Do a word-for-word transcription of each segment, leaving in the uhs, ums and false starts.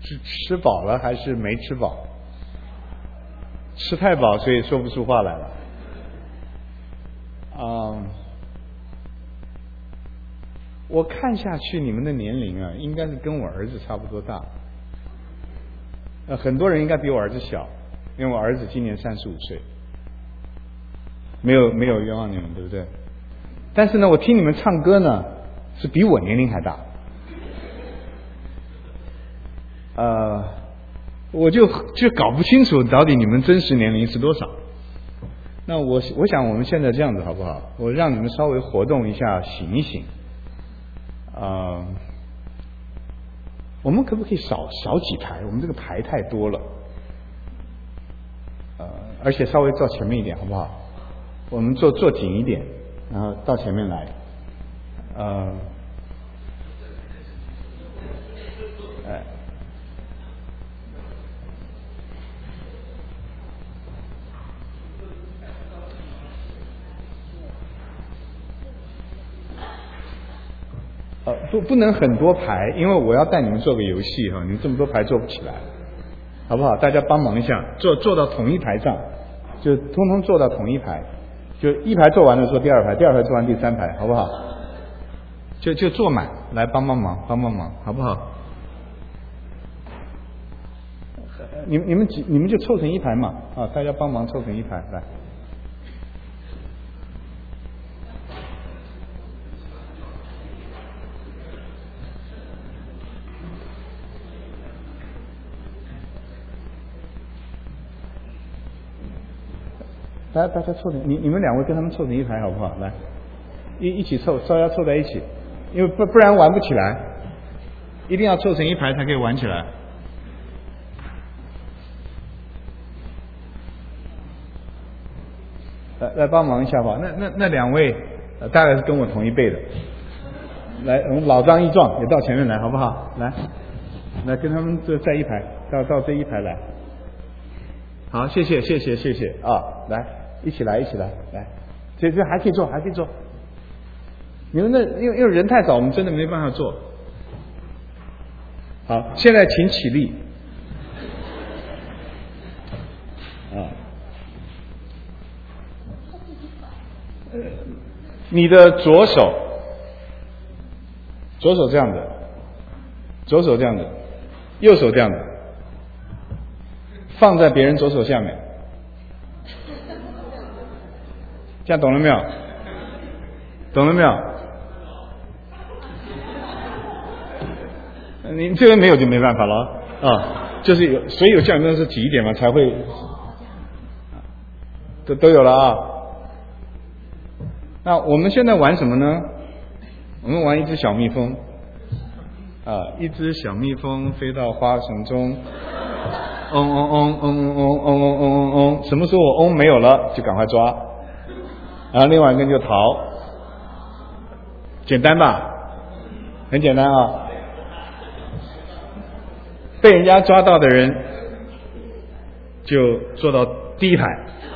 吃吃饱了还是没吃饱？吃太饱，所以说不出话来了。嗯，我看下去你们的年龄啊，应该是跟我儿子差不多大。呃，很多人应该比我儿子小，因为我儿子今年三十五岁。没有没有冤枉你们，对不对？但是呢，我听你们唱歌呢，是比我年龄还大。呃，我就就搞不清楚到底你们真实年龄是多少。那我我想我们现在这样子好不好？我让你们稍微活动一下，醒一醒。啊、呃，我们可不可以少少几排？我们这个排太多了。呃，而且稍微坐前面一点，好不好？我们坐坐紧一点，然后到前面来。呃，哎。呃，不不能很多排，因为我要带你们做个游戏哈，你们这么多排做不起来，好不好？大家帮忙一下，坐坐到同一排上，就通通坐到同一排，就一排做完了坐第二排，第二排做完第三排，好不好？就就坐满，来帮帮忙，帮帮忙，好不好？你们你们几你们就凑成一排嘛，啊，大家帮忙凑成一排来。大家大家凑成，你你们两位跟他们凑成一排好不好？来，一一起凑，大家凑在一起，因为不不然玩不起来，一定要凑成一排才可以玩起来。来来帮忙一下吧，那那那两位、呃、大概是跟我同一辈的，来，我们老张益壮也到前面来好不好？来，来跟他们这在一排，到到这一排来。好，谢谢谢谢谢谢啊，来一起来一起来来，这这还可以坐还可以坐。你们那因为因为人太少，我们真的没办法坐。好，现在请起立。啊。你的左手，左手这样子，左手这样子，右手这样子，放在别人左手下面，这样懂了没有？懂了没有？你这边没有就没办法了啊，就是有，所以有像你们是挤一点嘛，才会，都都有了啊。那我们现在玩什么呢？我们玩一只小蜜蜂啊，一只小蜜蜂飞到花丛中，嗡嗡嗡嗡嗡嗡嗡嗡嗡嗡，什么时候我嗡没有了，就赶快抓，然后另外一根就逃，简单吧？很简单啊。被人家抓到的人就坐到第一排。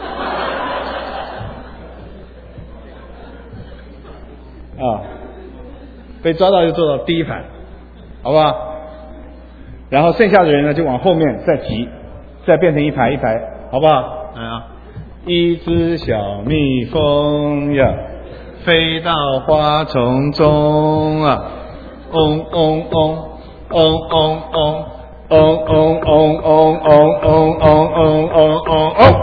啊，被抓到就坐到第一排，好不好？然后剩下的人呢，就往后面再挤，再变成一排一排，好不好？来啊！一只小蜜蜂呀，飞到花丛中啊，嗡嗡嗡，嗡嗡嗡，嗡嗡嗡嗡嗡嗡嗡嗡嗡嗡嗡，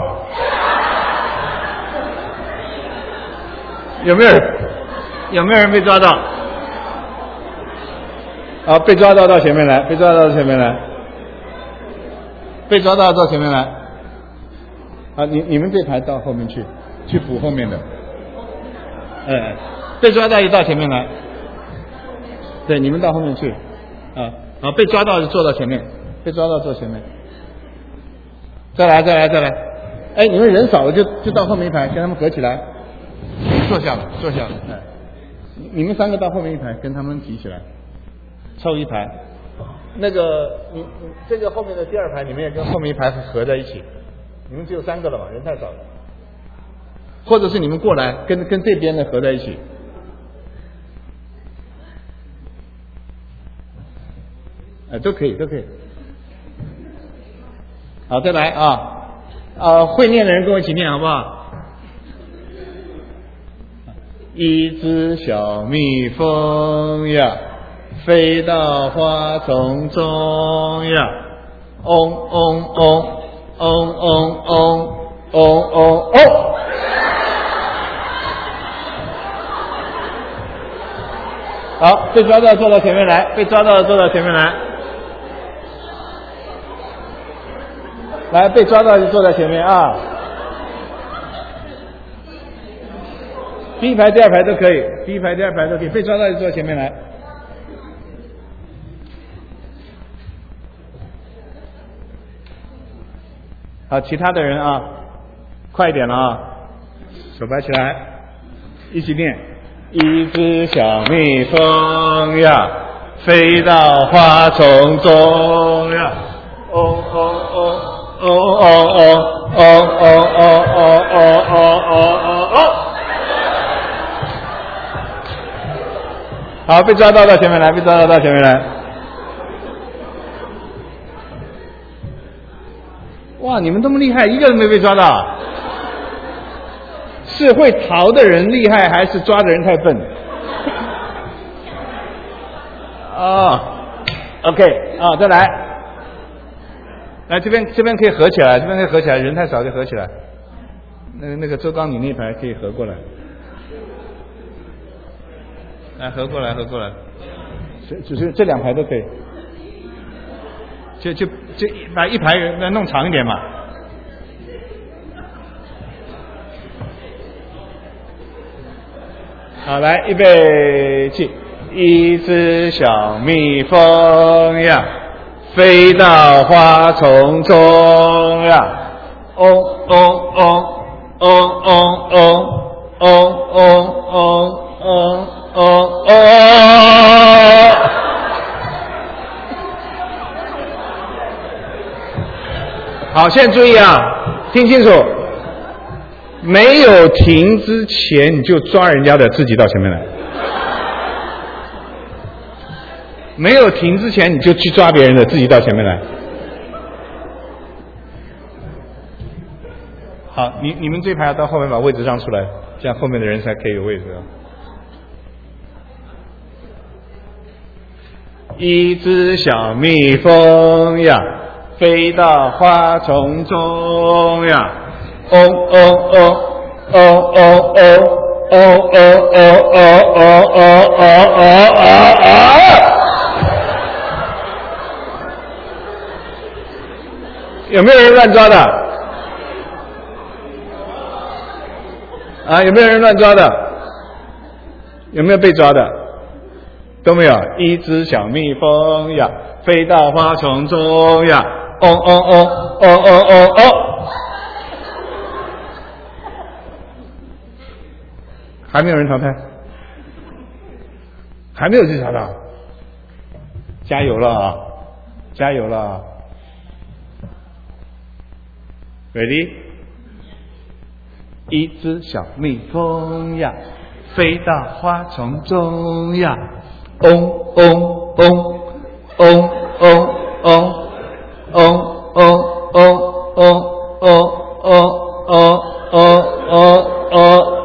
有没有人？有没有人被抓到？啊，被抓到到前面来，被抓到到前面来，被抓到到前面来。啊，你你们这排到后面去，去补后面的。哎，被抓到就到前面来。对，你们到后面去。啊，啊，被抓到就坐到前面，被抓到坐前面。再来，再来，再来。哎，你们人少了就就到后面一排，跟他们合起来。坐下了，坐下了。哎。你们三个到后面一排，跟他们挤起来，凑一排。那个，你你这个后面的第二排，你们也跟后面一排合在一起。你们只有三个了嘛，人太少了。或者是你们过来，跟跟这边的合在一起。哎，都可以，都可以。 好，再来啊，呃，会念的人跟我一起念好不好？一只小蜜蜂呀，飞到花丛中呀，嗡嗡嗡，嗡嗡嗡，嗡嗡嗡。好，被抓到坐到前面来，被抓到的坐到前面来。来，被抓到就坐在前面啊。第一排、第二排都可以，第一排、第二排都可以，被抓到就坐前面来。好，其他的人啊，快一点了啊，手摆起来，一起念。一只小蜜蜂呀，飞到花丛中呀，哦哦哦哦哦哦哦哦哦哦哦哦哦。好，被抓到到前面来，被抓到到前面来。哇，你们这么厉害，一个人没被抓到。是会逃的人厉害，还是抓的人太笨？哦 ，OK， 啊、哦，再来，来这边这边可以合起来，这边可以合起来，人太少就合起来。那个那个周刚，你那排可以合过来。来合过来，合过来，只是这两排都可以，就就就把一排人弄长一点嘛。好，来预备起，一只小蜜蜂呀，飞到花丛中呀，嗡嗡嗡嗡嗡嗡嗡嗡嗡嗡。哦哦！好，现在注意啊，听清楚，没有停之前你就抓人家的，自己到前面来；没有停之前你就去抓别人的，自己到前面来。好，你你们这排要到后面把位置让出来，这样后面的人才可以有位置啊。一只小蜜蜂呀，飞到花丛中呀，嗡嗡嗡，嗡嗡嗡，嗡嗡嗡，嗡嗡嗡，嗡嗡嗡。有没有人乱抓的？啊，有没有人乱抓的？有没有被抓的？都没有。一只小蜜蜂呀，飞到花丛中呀，嗡嗡嗡，嗡嗡嗡嗡。还没有人淘汰，还没有去查到，加油了啊！加油了啊 ！Ready？ 一只小蜜蜂呀，飞到花丛中呀。嗡嗡嗡嗡嗡嗡嗡嗡嗡嗡嗡嗡嗡嗡嗡。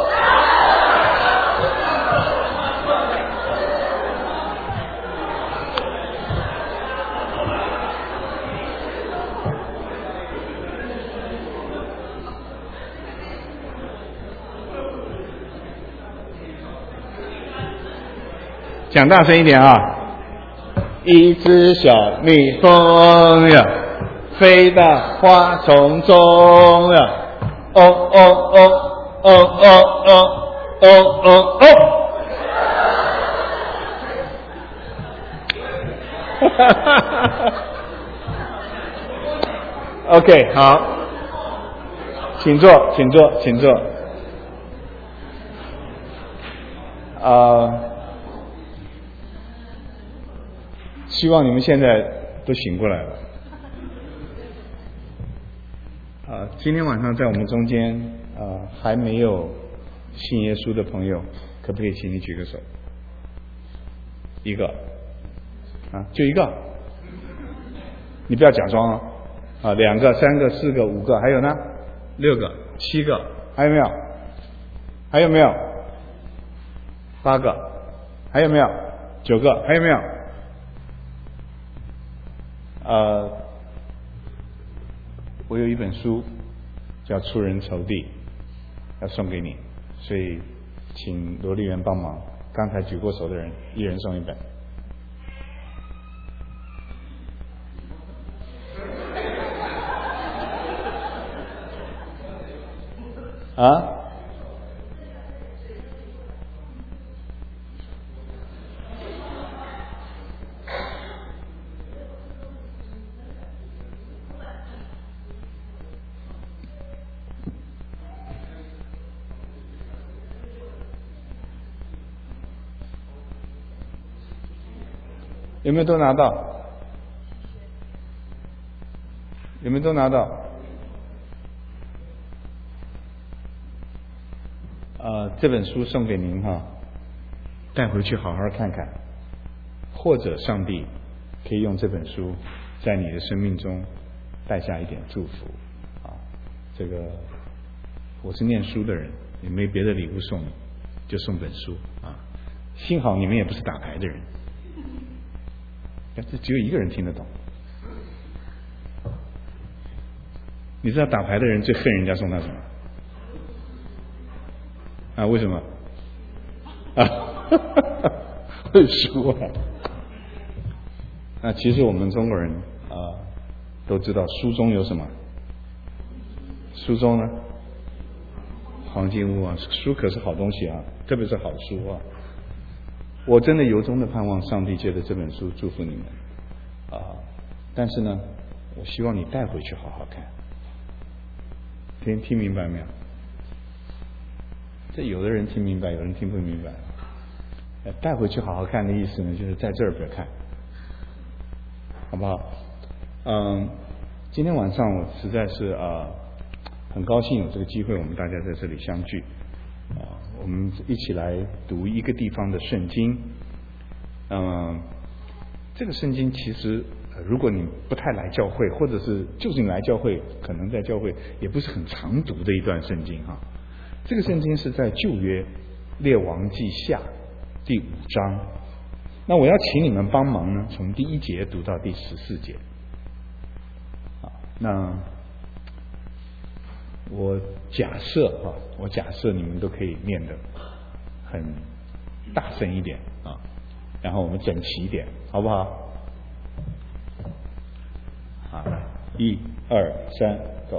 讲大声一点啊！一只小蜜蜂呀，飞到花丛中呀，哦哦哦哦哦哦哦哦哦！哈哈哈哈 OK， 好，请坐，请坐，请坐。啊、呃。希望你们现在都醒过来了。啊，今天晚上在我们中间啊还没有信耶稣的朋友，可不可以请你举个手？一个，啊，就一个，你不要假装啊， 啊，两个、三个、四个、五个，还有呢？六个、七个，还有没有？还有没有？八个，还有没有？九个，还有没有？呃，我有一本书叫《出人头地》，要送给你，所以请罗丽媛帮忙。刚才举过手的人，一人送一本。啊？有没有都拿到？有没有都拿到？呃，这本书送给您哈，带回去好好看看，或者上帝可以用这本书在你的生命中带下一点祝福啊。这个我是念书的人，也没别的礼物送你，就送本书啊。幸好你们也不是打牌的人。这只有一个人听得懂。你知道打牌的人最恨人家送他什么？啊，为什么？啊，会输啊！那其实我们中国人啊都知道，书中有什么？书中呢？黄金屋啊，书可是好东西啊，特别是好书啊。我真的由衷的盼望上帝借着这本书祝福你们啊！但是呢，我希望你带回去好好看，听听明白没有？这有的人听明白，有人听不明白。带回去好好看的意思呢，就是在这儿不要看，好不好？嗯，今天晚上我实在是啊、呃、很高兴有这个机会，我们大家在这里相聚。啊，我们一起来读一个地方的圣经。嗯，这个圣经其实，呃、如果你不太来教会，或者是就是你来教会，可能在教会也不是很常读的一段圣经哈。这个圣经是在旧约列王记下第五章。那我要请你们帮忙呢，从第一节读到第十四节。啊，那。我假设啊，我假设你们都可以念得很大声一点啊，然后我们整齐一点，好不好？好，一二三，走。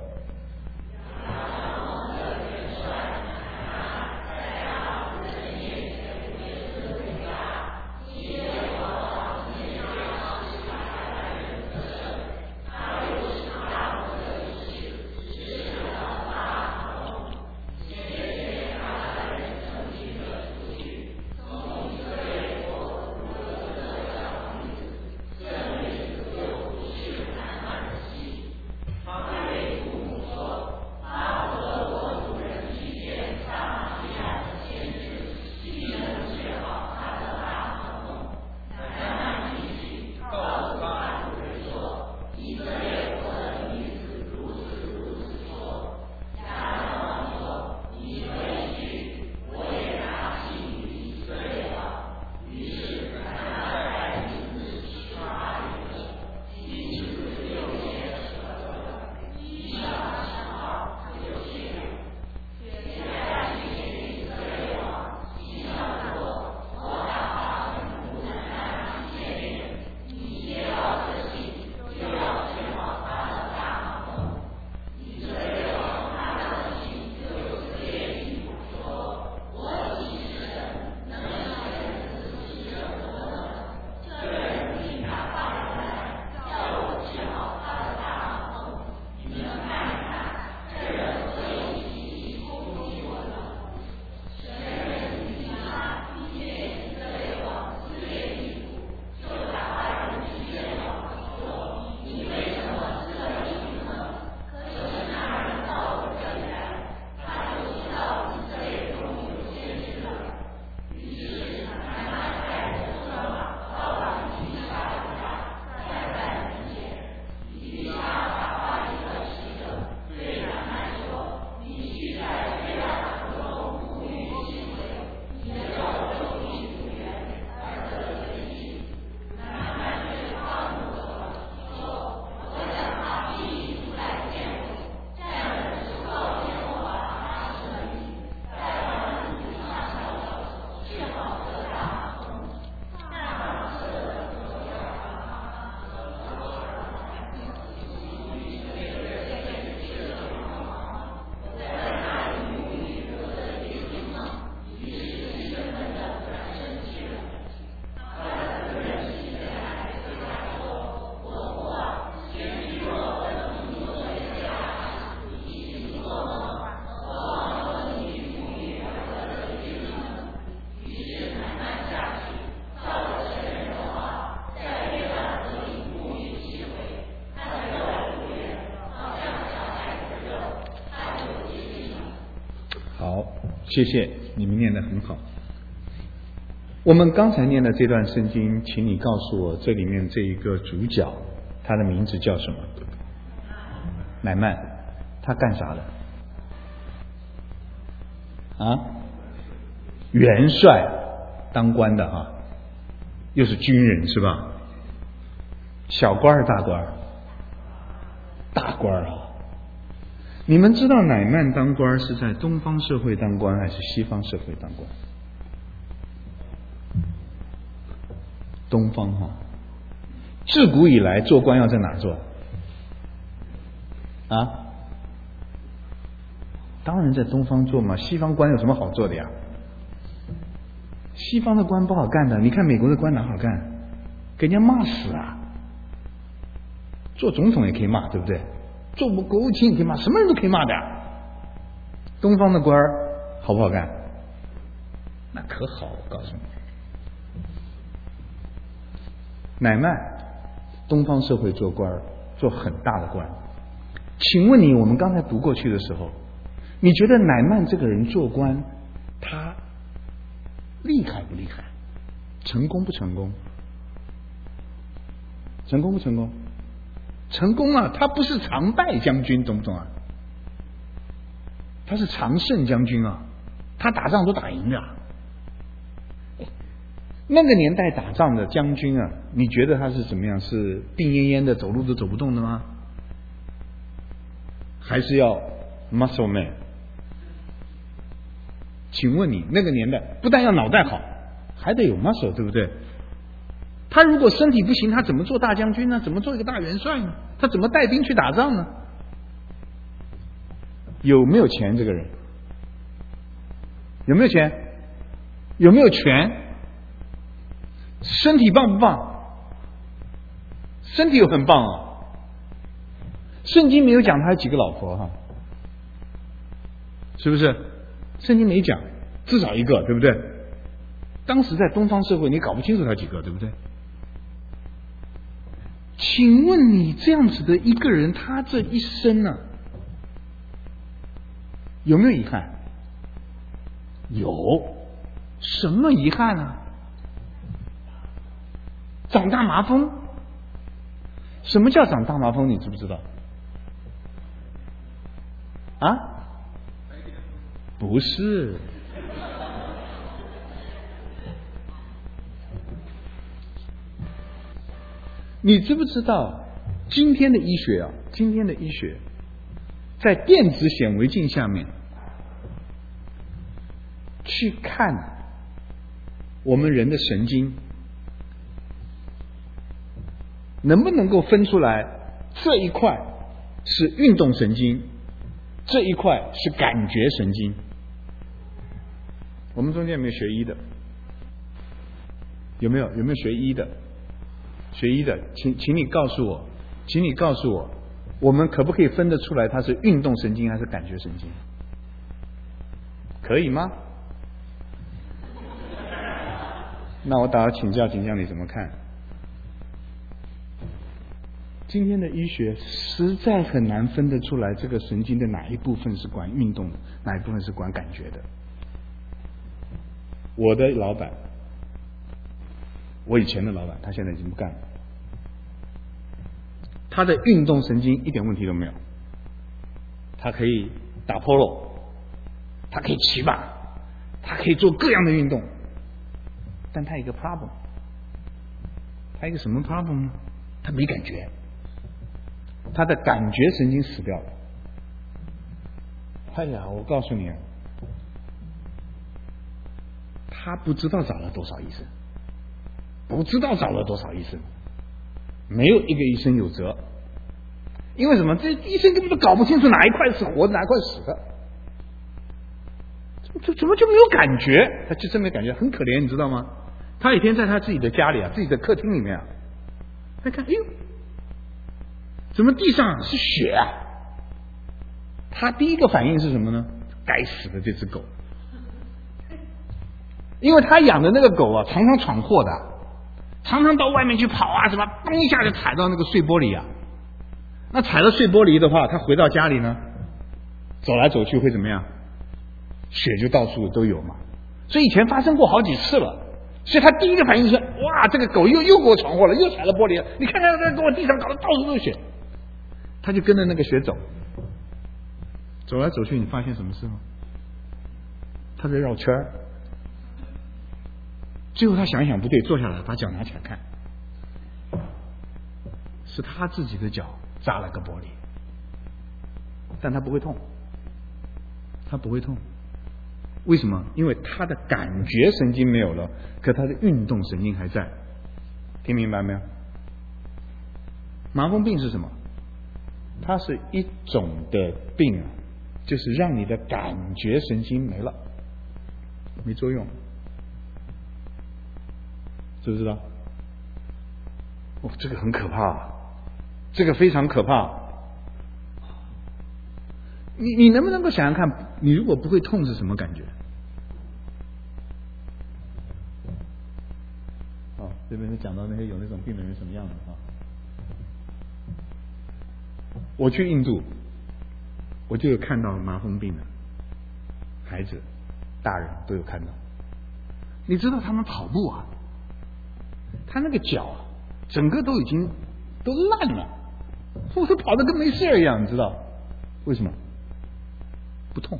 谢谢，你们念得很好。我们刚才念的这段圣经，请你告诉我，这里面这一个主角，他的名字叫什么？乃曼，他干啥的？啊，元帅，当官的啊，又是军人是吧？小官儿大官儿？大官儿啊！你们知道乃曼当官是在东方社会当官还是西方社会当官？东方哈，自古以来做官要在哪儿做？啊？当然在东方做嘛，西方官有什么好做的呀？西方的官不好干的，你看美国的官哪好干？给人家骂死啊！做总统也可以骂，对不对？做国务卿也可以骂，什么人都可以骂的。东方的官好不好干？那可好，我告诉你。乃曼，东方社会做官，做很大的官。请问你，我们刚才读过去的时候，你觉得乃曼这个人做官，他厉害不厉害？成功不成功？成功不成功？成功啊！他不是常败将军，懂不懂啊？他是常胜将军啊！他打仗都打赢的。那个年代打仗的将军啊，你觉得他是怎么样？是病恹恹的，走路都走不动的吗？还是要 muscle man？ 请问你那个年代不但要脑袋好，还得有 muscle， 对不对？他如果身体不行，他怎么做大将军呢？怎么做一个大元帅呢？他怎么带兵去打仗呢？有没有钱？这个人有没有钱？有没有权？身体棒不棒？身体又很棒啊！圣经没有讲他有几个老婆哈，是不是？圣经没讲，至少一个，对不对？当时在东方社会，你搞不清楚他几个，对不对？请问你这样子的一个人，他这一生呢、啊，有没有遗憾？有，什么遗憾啊？长大麻风。什么叫长大麻风？你知不知道？啊？不是。你知不知道今天的医学啊？今天的医学在电子显微镜下面去看我们人的神经，能不能够分出来这一块是运动神经，这一块是感觉神经？我们中间有没有学医的？有没有？有没有学医的？学医的，请请你告诉我，请你告诉我，我们可不可以分得出来它是运动神经还是感觉神经？可以吗？那我打算请教请教你怎么看？今天的医学实在很难分得出来这个神经的哪一部分是管运动的，哪一部分是管感觉的。我的老板，我以前的老板，他现在已经不干了。他的运动神经一点问题都没有，他可以打 polo， 他可以骑马，他可以做各样的运动，但他有一个 problem， 他有一个什么 problem 呢？他没感觉，他的感觉神经死掉了。哎呀，我告诉你啊，他不知道找了多少医生，不知道找了多少医生，没有一个医生有责。因为什么？这医生根本都搞不清楚哪一块是活的，哪一块是死的，怎怎么就没有感觉？他就真没感觉，很可怜，你知道吗？他有一天在他自己的家里啊，自己的客厅里面啊，他看，哎呦，怎么地上是血啊？他第一个反应是什么呢？该死的这只狗，因为他养的那个狗啊，常常闯祸的，常常到外面去跑啊，什么咚一下就踩到那个碎玻璃啊。那踩了碎玻璃的话，他回到家里呢，走来走去会怎么样？ 血就到处都有嘛。所以以前发生过好几次了。所以他第一个反应是：哇，这个狗又又给我闯祸了，又踩了玻璃了！你看看，给我地上搞得到处都是血。他就跟着那个血走，走来走去，你发现什么事吗？他在绕圈儿。最后他想一想不对，坐下来把脚拿起来看，是他自己的脚扎了个玻璃，但他不会痛，他不会痛。为什么？因为他的感觉神经没有了，可他的运动神经还在。听明白没有？麻风病是什么？它是一种的病啊，就是让你的感觉神经没了，没作用，知不知道？哦，这个很可怕啊，这个非常可怕。你你能不能够想想看，你如果不会痛是什么感觉？哦，这边是讲到那些有那种病的人什么样的啊？我去印度，我就有看到麻风病的孩子、大人都有看到。你知道他们跑步啊，他那个脚啊，整个都已经都烂了，或者跑得跟没事一样，你知道为什么？不痛，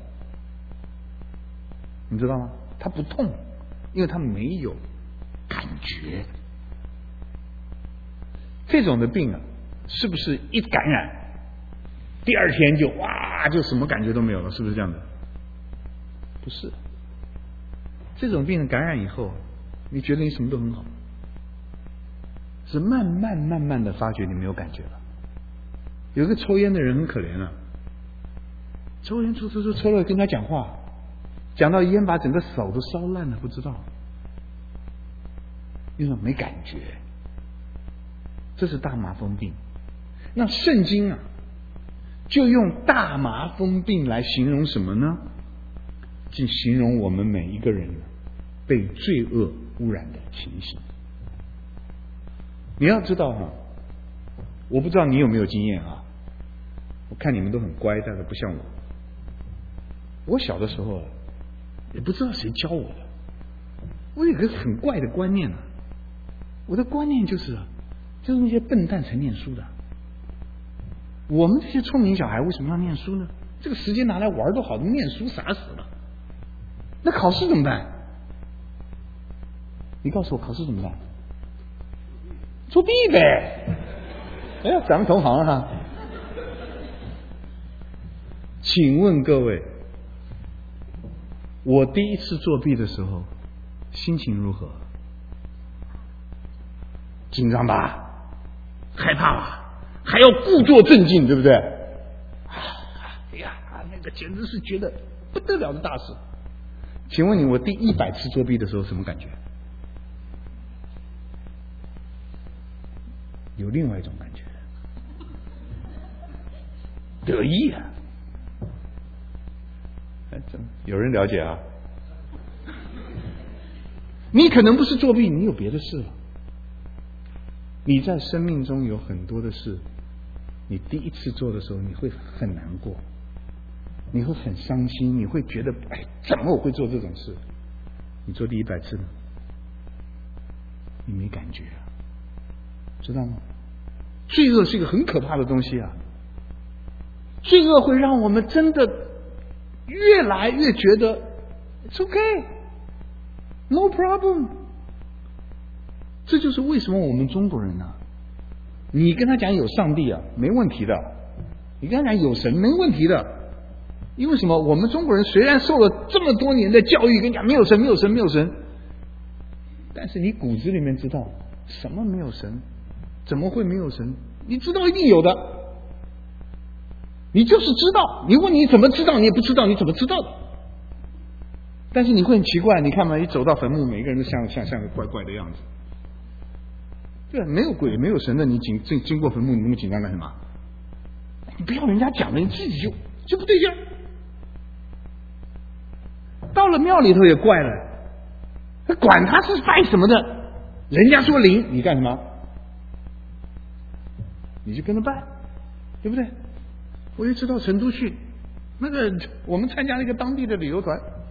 你知道吗？他不痛，因为他没有感觉。这种的病啊，是不是一感染，第二天就哇，就什么感觉都没有了？是不是这样的？不是，这种病感染以后，你觉得你什么都很好，是慢慢慢慢的发觉你没有感觉了。有一个抽烟的人很可怜啊。抽烟抽抽抽抽了，跟他讲话，讲到烟把整个手都烧烂了，不知道，因为没感觉，这是大麻风病。那圣经啊，就用大麻风病来形容什么呢？就形容我们每一个人被罪恶污染的情形。你要知道哈，我不知道你有没有经验啊，我看你们都很乖，但是不像我。我小的时候也不知道谁教我的，我有个很怪的观念啊，我的观念就是啊，就是那些笨蛋才念书的，我们这些聪明小孩为什么要念书呢？这个时间拿来玩都好，念书傻死了。那考试怎么办？你告诉我考试怎么办？作弊呗。哎呀，咱们同行啊。请问各位，我第一次作弊的时候心情如何？紧张吧，害怕吧，还要故作镇静，对不对？哎呀，那个简直是觉得不得了的大事。请问你，我第一百次作弊的时候什么感觉？有另外一种感觉，得意啊！有人了解啊？你可能不是作弊，你有别的事了。你在生命中有很多的事，你第一次做的时候，你会很难过，你会很伤心，你会觉得，哎，怎么我会做这种事？你做第一百次呢，你没感觉啊，知道吗？罪恶是一个很可怕的东西啊，罪恶会让我们真的越来越觉得 it's okay, no problem。这就是为什么我们中国人啊，你跟他讲有上帝啊，没问题的；你跟他讲有神，没问题的。因为什么？我们中国人虽然受了这么多年的教育，跟你讲没有神，没有神，没有神，但是你骨子里面知道什么没有神？怎么会没有神？你知道一定有的，你就是知道。你问你怎么知道，你也不知道，你怎么知道的？但是你会很奇怪，你看嘛，一走到坟墓，每个人都像像像个怪怪的样子。对，没有鬼没有神的，你经经经过坟墓，你那么紧张干什么？你不要人家讲的，你自己就就不对劲。到了庙里头也怪了，管他是拜什么的，人家说灵，你干什么？你就跟着拜，对不对？我也知道成都去那个，我们参加了一个当地的旅游团，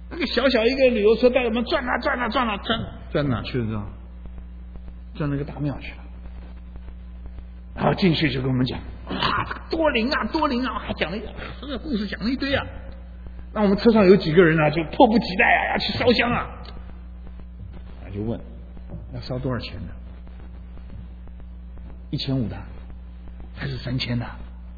那个小小一个旅游车带我们转啊转啊转啊转，转哪去了？知道吗？转那个大庙去了。然后进去就跟我们讲，哇，这个多灵啊，多灵啊，还讲了一这个故事，讲了一堆啊。那我们车上有几个人啊，就迫不及待啊，要去烧香啊。他就问，要烧多少钱的？一千五的，还是三千的？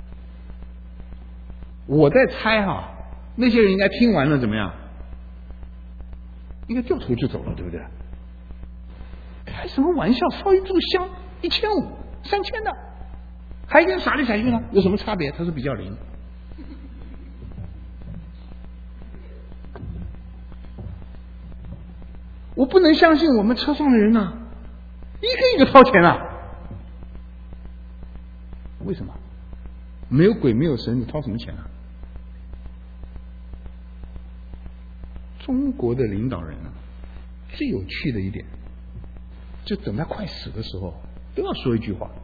我在猜哈、啊，那些人应该听完了怎么样？应该掉头就走了，对不对？开什么玩笑？烧一炷香一千五、三千的，还跟傻里傻气呢？有什么差别？他说比较灵。我不能相信我们车上的人呢、啊，一个一个掏钱啊！为什么？没有鬼没有神，你掏什么钱啊？中国的领导人啊，最有趣的一点，就等他快死的时候，都要说一句话：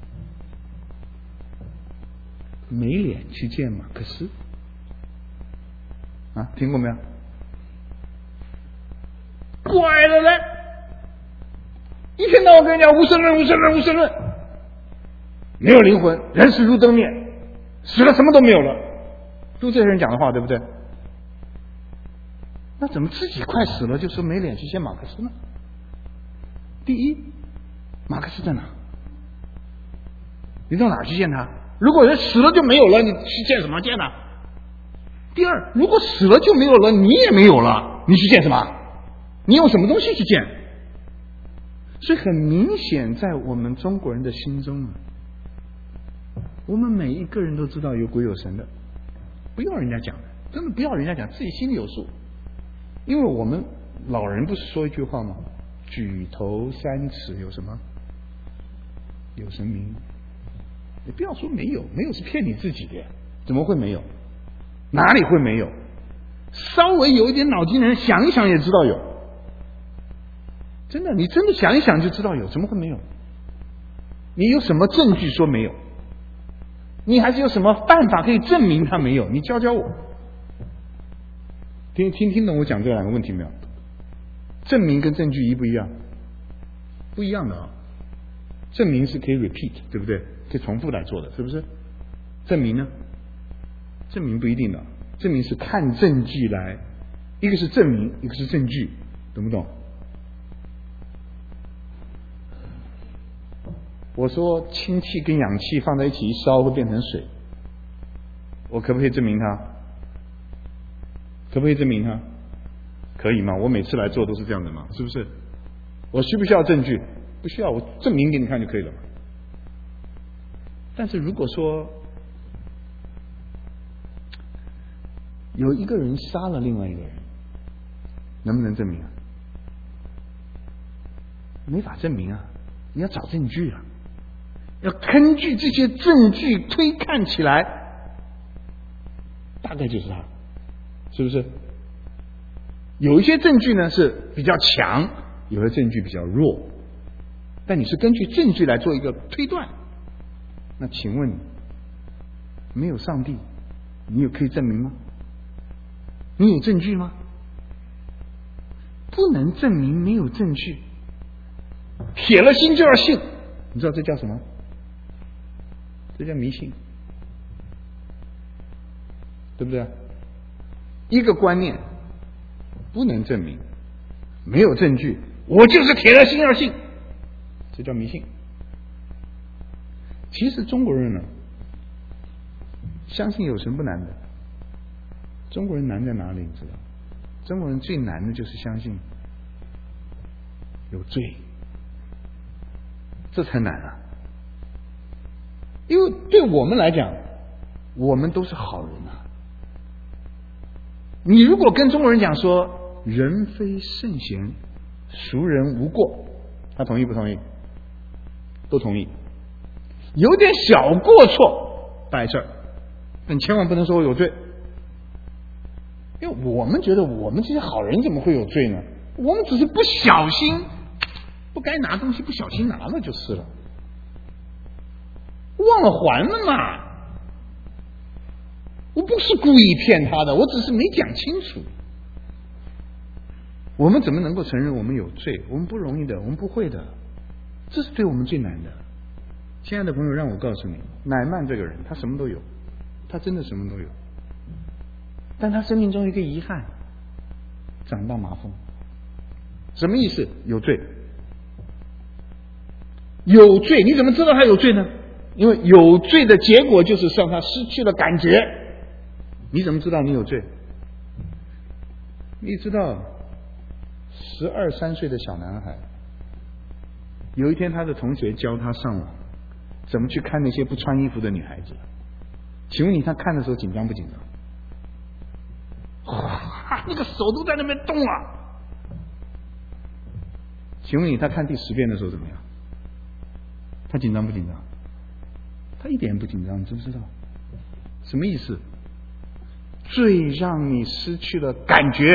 没脸去见马克思啊，听过没有？怪了嘞！一天到晚跟人讲无神论、无神论、无神论，没有灵魂，人死如灯灭，死了什么都没有了，都这些人讲的话，对不对？那怎么自己快死了就说没脸去见马克思呢？第一，马克思在哪？你到哪儿去见他？如果人死了就没有了，你去见什么见呢？第二，如果死了就没有了，你也没有了，你去见什么？你用什么东西去见？所以很明显，在我们中国人的心中啊，我们每一个人都知道有鬼有神的，不要人家讲的，真的不要人家讲，自己心里有数。因为我们老人不是说一句话吗？举头三尺有什么？有神明。你不要说没有，没有是骗你自己的，怎么会没有？哪里会没有？稍微有一点脑筋的人想一想也知道有。真的，你真的想一想就知道有，怎么会没有？你有什么证据说没有？你还是有什么办法可以证明它没有？你教教我。听听听懂我讲这两个问题没有？证明跟证据一不一样？不一样的啊。证明是可以 repeat， 对不对？可以重复来做的，是不是？证明呢？证明不一定的，证明是看证据来，一个是证明，一个是证据，懂不懂？我说氢气跟氧气放在一起一烧会变成水，我可不可以证明它？可不可以证明它？可以吗？我每次来做都是这样的嘛，是不是？我需不需要证据？不需要，我证明给你看就可以了。但是如果说有一个人杀了另外一个人，能不能证明啊？没法证明啊，你要找证据啊，要根据这些证据推看起来，大概就是他，是不是？有一些证据呢是比较强，有些证据比较弱，但你是根据证据来做一个推断。那请问，没有上帝，你有可以证明吗？你有证据吗？不能证明，没有证据，铁了心就要信，你知道这叫什么？这叫迷信，对不对？一个观念不能证明，没有证据，我就是铁了心要信，这叫迷信。其实中国人呢，相信有神不难的。中国人难在哪里？你知道？中国人最难的就是相信有罪，这才难啊！因为对我们来讲，我们都是好人啊。你如果跟中国人讲说人非圣贤，孰人无过，他同意不同意？都同意。有点小过错大事儿，但千万不能说我有罪，因为我们觉得我们这些好人怎么会有罪呢？我们只是不小心，不该拿东西不小心拿了就是了，忘了还了嘛。我不是故意骗他的，我只是没讲清楚。 我们怎么能够承认我们有罪？我们不容易的，我们不会的，这是对我们最难的。亲爱的朋友，让我告诉你，乃曼这个人他什么都有，他真的什么都有，但他生命中有一个遗憾，长大麻风。什么意思？有罪，有罪，你怎么知道他有罪呢？因为有罪的结果就是让他失去了感觉。你怎么知道你有罪？你知道十二三岁的小男孩，有一天他的同学教他上网怎么去看那些不穿衣服的女孩子。请问你他看的时候紧张不紧张？哇，那个手都在那边动啊！请问你他看第十遍的时候怎么样？他紧张不紧张？他一点不紧张，你知不知道？什么意思？罪让你失去了感觉，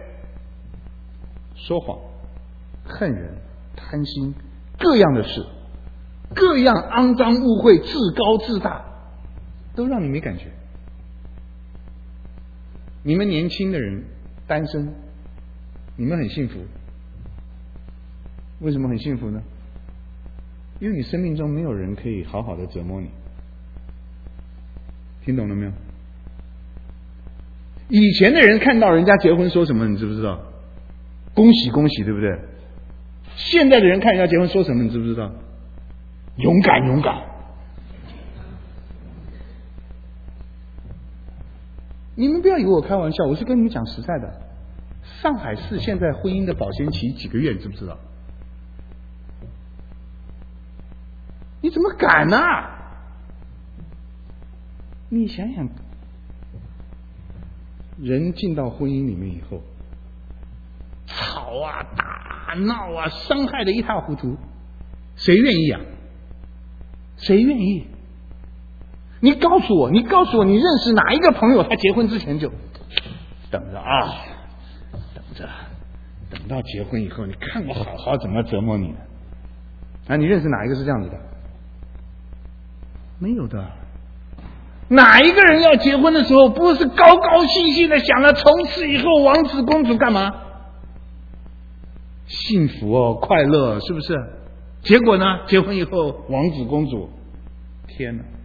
说谎、恨人、贪心，各样的事，各样肮脏污秽、自高自大，都让你没感觉。你们年轻的人单身，你们很幸福。为什么很幸福呢？因为你生命中没有人可以好好的折磨你。听懂了没有？以前的人看到人家结婚说什么，你知不知道？恭喜恭喜，对不对？现在的人看人家结婚说什么，你知不知道？勇敢勇敢。你们不要以为我开玩笑，我是跟你们讲实在的。上海市现在婚姻的保鲜期几个月，你知不知道？你怎么敢呢、啊？你想想，人进到婚姻里面以后，吵啊、打闹啊，伤害的一塌糊涂，谁愿意啊？谁愿意？你告诉我，你告诉我，你认识哪一个朋友，他结婚之前就等着啊，等着，等到结婚以后，你看我好好怎么折磨你呢？啊，你认识哪一个是这样子的？没有的。哪一个人要结婚的时候，不是高高兴兴的想了从此以后王子公主干嘛？幸福哦，快乐，是不是？结果呢？结婚以后王子公主，天哪！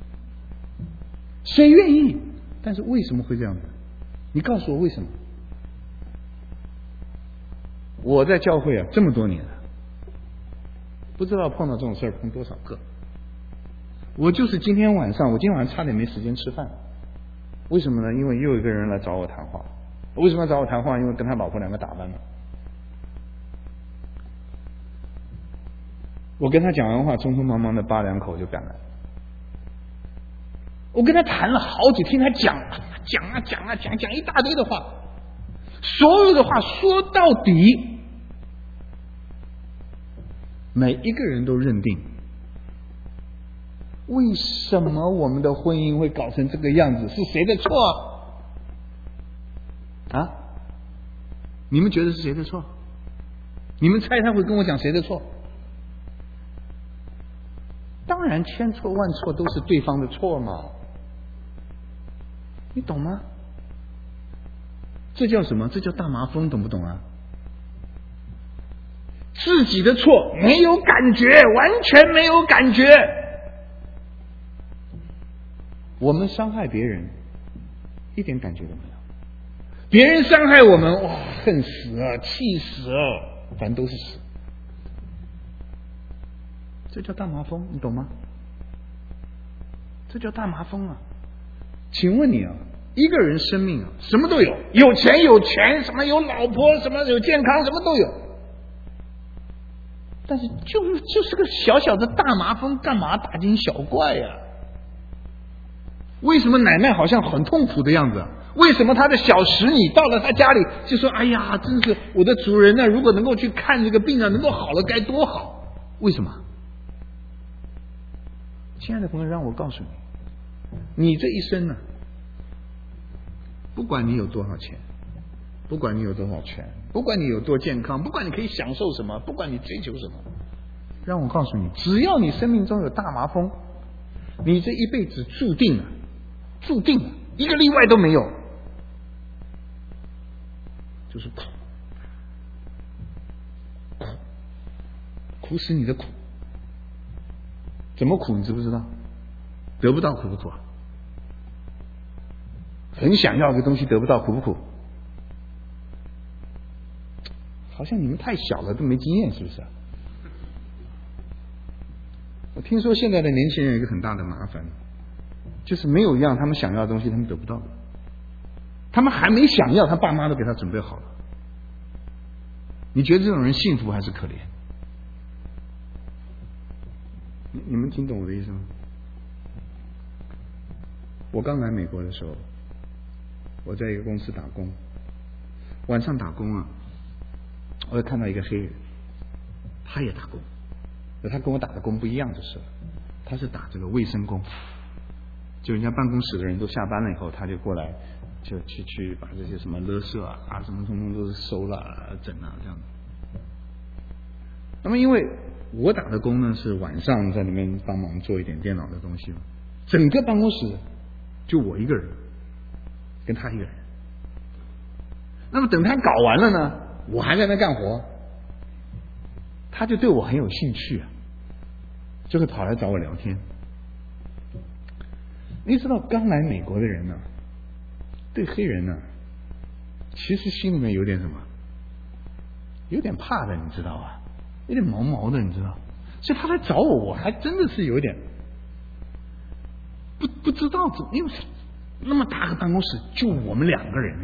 谁愿意？但是为什么会这样子？你告诉我为什么？我在教会啊这么多年了，不知道碰到这种事儿碰多少个。我就是今天晚上，我今天晚上差点没时间吃饭。为什么呢？因为又有一个人来找我谈话。为什么要找我谈话？因为跟他老婆两个打扮了。我跟他讲完话，匆匆忙忙的扒两口就赶来。我跟他谈了好几天，他讲讲啊讲啊讲讲一大堆的话，所有的话说到底，每一个人都认定，为什么我们的婚姻会搞成这个样子？是谁的错啊？你们觉得是谁的错？你们猜他会跟我讲谁的错？当然千错万错都是对方的错嘛，你懂吗？这叫什么？这叫大麻风，懂不懂啊？自己的错没有感觉，完全没有感觉。我们伤害别人一点感觉都没有，别人伤害我们，哇，恨死了，气死了，反正都是死。这叫大麻风，你懂吗？这叫大麻风啊！请问你啊，一个人生命啊，什么都有，有钱有权，什么有老婆，什么有健康，什么都有。但是就就是个小小的大麻风，干嘛大惊小怪呀、啊？为什么奶奶好像很痛苦的样子？为什么他的小使女到了他家里就说：“哎呀，真是我的主人呢、啊，如果能够去看这个病啊，能够好了该多好！”为什么？亲爱的朋友，让我告诉你，你这一生呢、啊，不管你有多少钱，不管你有多少权，不管你有多健康，不管你可以享受什么，不管你追求什么，让我告诉你，只要你生命中有大麻风，你这一辈子注定了，注定了，一个例外都没有，就是苦， 苦死你的苦。怎么苦你知不知道？得不到苦不苦啊？很想要个东西得不到苦不苦？好像你们太小了，都没经验，是不是？我听说现在的年轻人有一个很大的麻烦，就是没有一样他们想要的东西他们得不到，他们还没想要，他爸妈都给他准备好了。你觉得这种人幸福还是可怜？你你们听懂我的意思吗？我刚来美国的时候，我在一个公司打工，晚上打工啊，我就看到一个黑人，他也打工，他跟我打的工不一样就是了，他是打这个卫生工，就人家办公室的人都下班了以后，他就过来就去去把这些什么垃圾啊啊什么通通都是收了整啊这样。那么因为我打的工呢是晚上在里面帮忙做一点电脑的东西，整个办公室就我一个人跟他一个人。那么等他搞完了呢，我还在那干活，他就对我很有兴趣啊，就会跑来找我聊天。你知道刚来美国的人呢，对黑人呢其实心里面有点什么，有点怕的，你知道吧？有点毛毛的，你知道，所以他来找我，我还真的是有点不不知道怎么，因为那么大个办公室就我们两个人呢。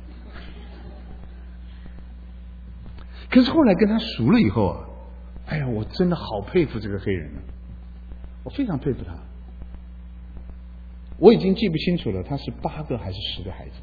可是后来跟他熟了以后啊，哎呀，我真的好佩服这个黑人啊，我非常佩服他。我已经记不清楚了，他是八个还是十个孩子，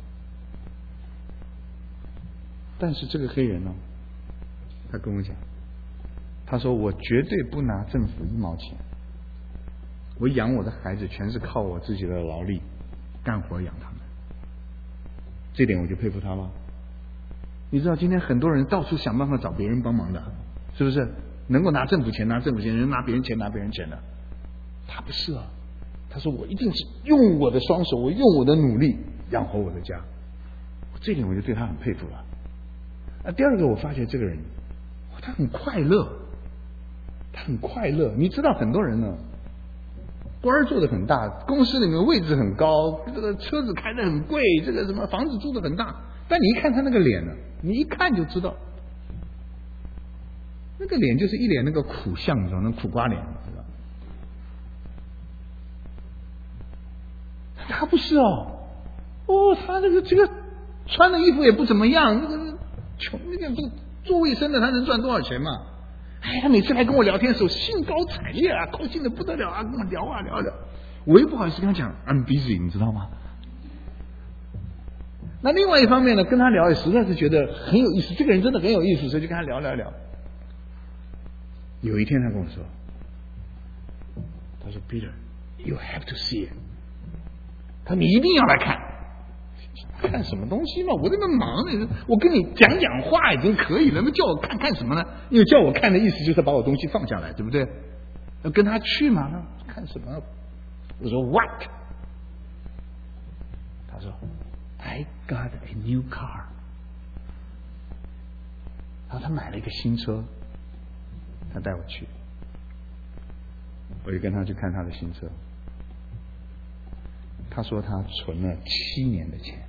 但是这个黑人呢，他跟我讲，他说我绝对不拿政府一毛钱，我养我的孩子全是靠我自己的劳力干活养他们，这点我就佩服他了。你知道今天很多人到处想办法找别人帮忙的，是不是？能够拿政府钱拿政府钱，人拿别人钱拿别人钱的，他不是啊。他说我一定是用我的双手，我用我的努力养活我的家，这点我就对他很佩服了。啊，第二个我发觉这个人他很快乐，他很快乐。你知道很多人呢，官儿做得很大，公司里面位置很高，这个车子开得很贵，这个什么房子住得很大，但你一看他那个脸呢，你一看就知道，那个脸就是一脸那个苦相，你知道，那苦瓜脸，你知道。他不是哦，哦，他这个这个穿的衣服也不怎么样，那个穷，那个做做卫生的，他能赚多少钱嘛？哎，他每次来跟我聊天的时候，兴高采烈啊，高兴的不得了啊，跟我聊啊聊啊聊。我又不好意思跟他讲 I'm busy， 你知道吗？那另外一方面呢，跟他聊也实在是觉得很有意思，这个人真的很有意思，所以就跟他聊聊聊。有一天他跟我说，他说 Peter you have to see it， 他说你一定要来看。看什么东西嘛？我这么忙呢，我跟你讲讲话已经可以了，那叫我看看什么呢？因为叫我看的意思就是把我东西放下来，对不对？要跟他去嘛？看什么？我说 What？ 他说 I got a new car。然后他买了一个新车，他带我去，我就跟他去看他的新车。他说他存了七年的钱，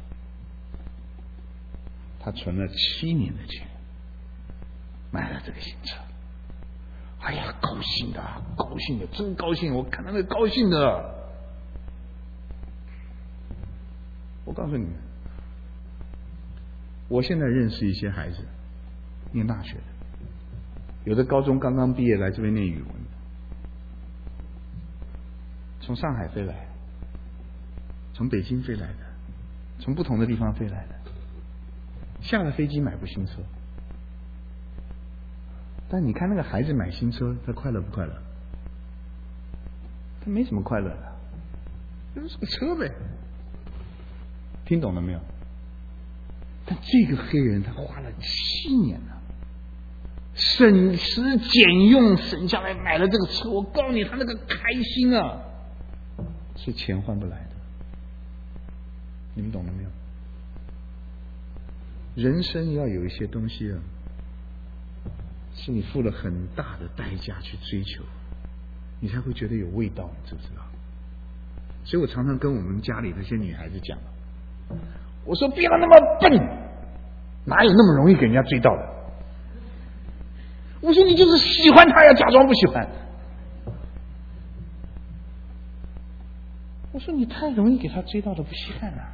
他存了七年的钱买了这个新车。哎呀，高兴的，高兴的，真高兴！我看他那高兴的。我告诉你们，我现在认识一些孩子，念大学的，有的高中刚刚毕业来这边念语文，从上海飞来，从北京飞来的，从不同的地方飞来的，下了飞机买部新车。但你看那个孩子买新车，他快乐不快乐？他没什么快乐的，就是个车呗。听懂了没有？但这个黑人他花了七年了，省吃俭用省下来买了这个车，我告诉你，他那个开心啊，是钱换不来的。你们懂了没有？人生要有一些东西啊， 是你付了很大的代价去追求，你才会觉得有味道，你知不知道？所以我常常跟我们家里这些女孩子讲，我说不要那么笨，哪有那么容易给人家追到的？我说你就是喜欢他呀，假装不喜欢。我说你太容易给他追到的，不稀罕了。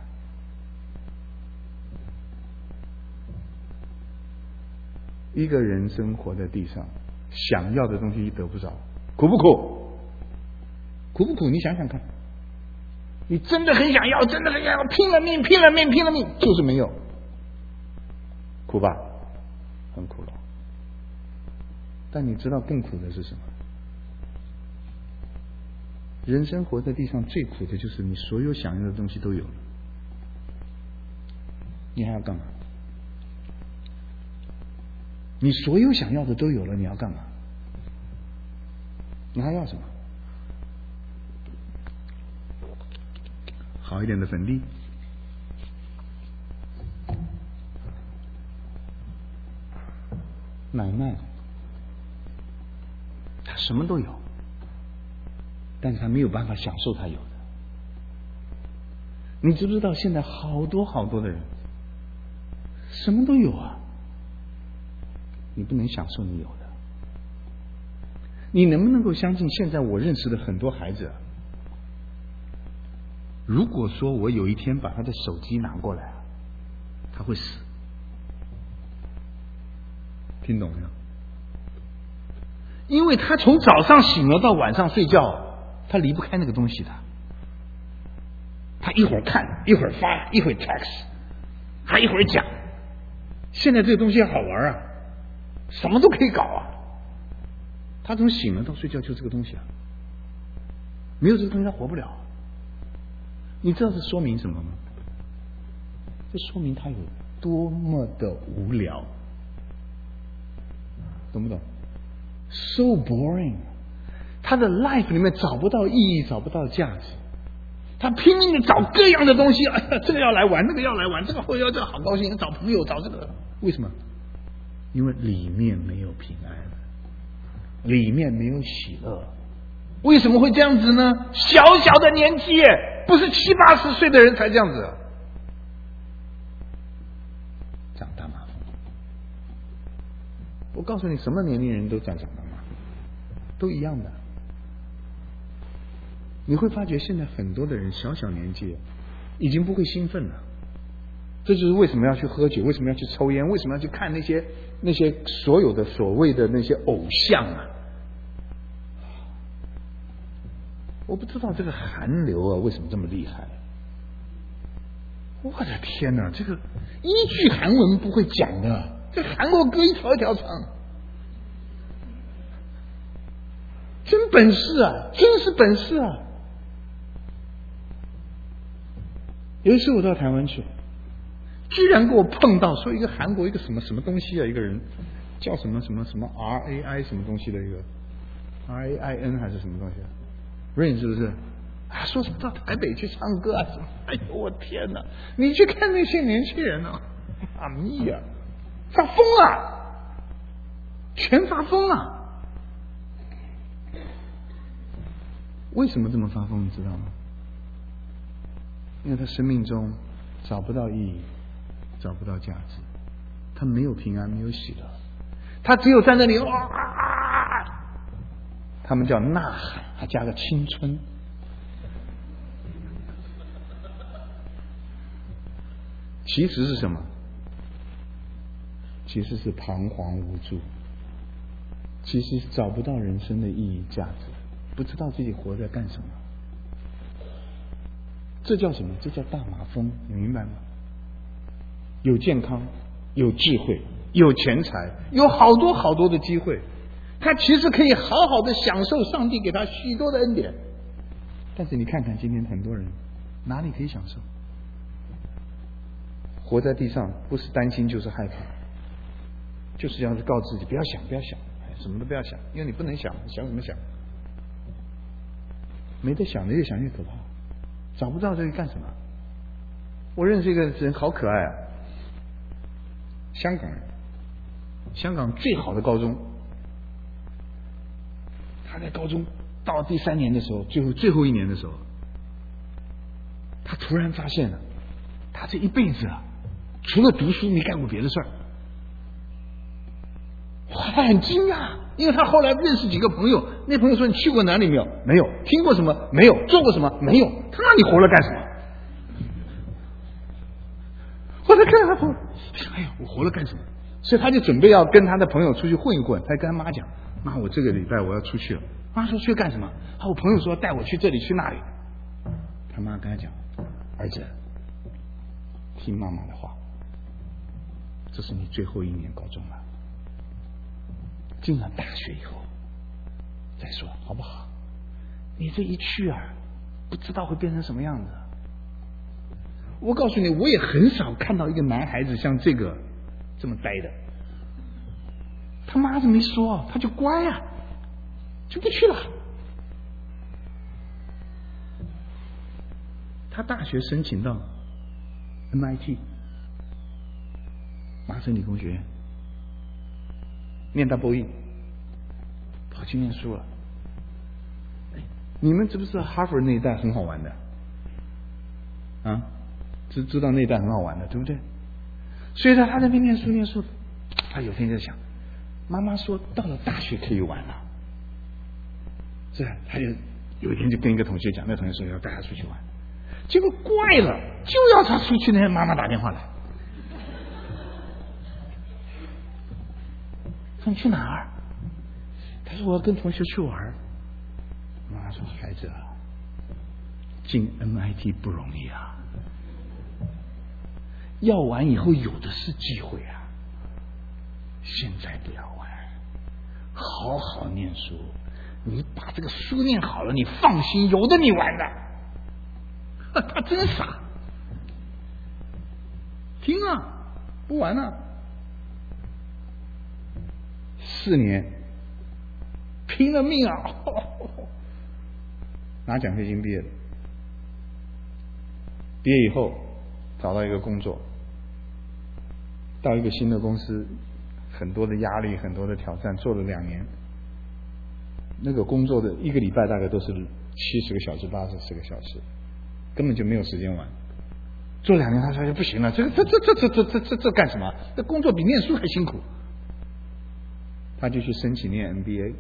一个人生活在地上，想要的东西得不着，苦不苦？苦不苦？你想想看，你真的很想要，真的很想要，拼了命，拼了命，拼了命，就是没有，苦吧？很苦了。但你知道更苦的是什么？人生活在地上最苦的就是你所有想要的东西都有了，你还要干嘛？你所有想要的都有了，你要干嘛？你还要什么？好一点的坟地，奶奶，他什么都有，但是他没有办法享受他有的。你知不知道现在好多好多的人什么都有啊，你不能享受你有的。你能不能够相信现在我认识的很多孩子，如果说我有一天把他的手机拿过来，他会死。听懂没有？因为他从早上醒了到晚上睡觉，他离不开那个东西的。他一会儿看，一会儿发，一会儿 text， 还一会儿讲。现在这个东西好玩啊，什么都可以搞啊。他从醒了到睡觉就这个东西啊，没有这个东西他活不了。你知道这说明什么吗？这说明他有多么的无聊，懂不懂？ So boring， 他的 life 里面找不到意义，找不到价值，他拼命的找各样的东西，哎呀，这个要来玩，那个要来玩，这个会要这个好高兴，找朋友，找这个，为什么？因为里面没有平安，里面没有喜乐。为什么会这样子呢？小小的年纪，不是七八十岁的人才这样子，长大麻烦。我告诉你，什么年龄人都长长大麻烦，都一样的。你会发觉现在很多的人小小年纪已经不会兴奋了，这就是为什么要去喝酒，为什么要去抽烟，为什么要去看那些那些所有的所谓的那些偶像啊。我不知道这个韩流啊为什么这么厉害，我的天哪，这个一句韩文不会讲的，这韩国歌一条一条唱，真本事啊，真是本事啊。有一次我到台湾去，居然给我碰到说一个韩国一个什么什么东西啊，一个人叫什么什么什么 R A I 什么东西的一个 R A I N 还是什么东西啊 Rain 是不是啊？说是到台北去唱歌啊什么？哎呦我天哪！你去看那些年轻人啊，妈咪呀，发疯了，全发疯了。为什么这么发疯？你知道吗？因为他生命中找不到意义，找不到价值，他没有平安，没有喜乐，他只有在那里哇，他们叫呐喊，还加个青春。其实是什么？其实是彷徨无助，其实是找不到人生的意义价值，不知道自己活在干什么。这叫什么？这叫大麻风，你明白吗？有健康，有智慧，有钱财，有好多好多的机会，他其实可以好好的享受上帝给他许多的恩典。但是你看看今天很多人哪里可以享受？活在地上不是担心就是害怕，就是要告诉自己不要想不要想，什么都不要想，因为你不能想，想什么想？没得想的越想越可怕，找不到这个干什么？我认识一个人好可爱啊，香港人，香港最好的高中他在高中到第三年的时候，最后最后一年的时候，他突然发现了，他这一辈子啊，除了读书没干过别的事儿。哇，他很惊讶，因为他后来认识几个朋友，那朋友说你去过哪里没有？没有。听过什么？没有。做过什么？没有。他那你活了干什么？后来看他朋友，哎呀，我活了干什么？所以他就准备要跟他的朋友出去混一混，他跟他妈讲，妈，我这个礼拜我要出去了。妈说去干什么？啊，我朋友说带我去这里去那里。他妈跟他讲，儿子，听妈妈的话，这是你最后一年高中了，进了大学以后再说好不好？你这一去啊，不知道会变成什么样子。我告诉你，我也很少看到一个男孩子像这个这么呆的。他妈子没说，他就乖啊，就不去了。他大学申请到 M I T 麻省理工学院念 double E， 跑去念书了。你们知不知道哈佛那一代很好玩的啊？知知道那一代很好玩的，对不对？所以他他在那边念书念书，他有天在想，妈妈说到了大学可以玩了，是吧？他就有一天就跟一个同学讲，那同学说要带他出去玩，结果怪了，就要他出去，那天妈妈打电话来，说你去哪儿？他说我要跟同学去玩。妈妈说孩子啊，进 M I T 不容易啊，要玩以后有的是机会啊，现在不要玩，好好念书，你把这个书念好了，你放心，有的你玩的。他真傻，听啊，不玩了。四年拼了命啊，拿奖学金毕业的。毕业以后找到一个工作，到一个新的公司，很多的压力，很多的挑战，做了两年。那个工作的一个礼拜大概都是七十个小时、八十四个小时，根本就没有时间玩。做两年，他说不行了，这个这这这这这这这这干什么？这工作比念书还辛苦。他就去申请念 M B A。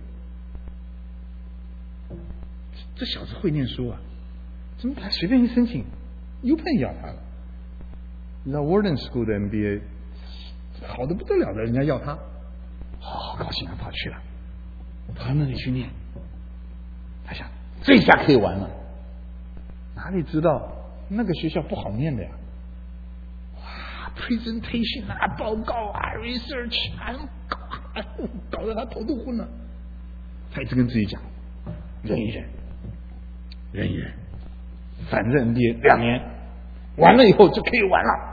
这小子会念书啊，怎么他随便一申请，U Penn要他了？你知道 Wharton School 的 M B A 好的不得了的，人家要他，好高兴啊，跑去了，跑到那里去念。他想这下可以玩了，哪里知道那个学校不好念的呀？哇 ，presentation 啊，报告啊 ，research 啊，搞搞得他头都昏了。他一直跟自己讲，忍一忍，忍一忍，反正 M B A 两年完了以后就可以玩了。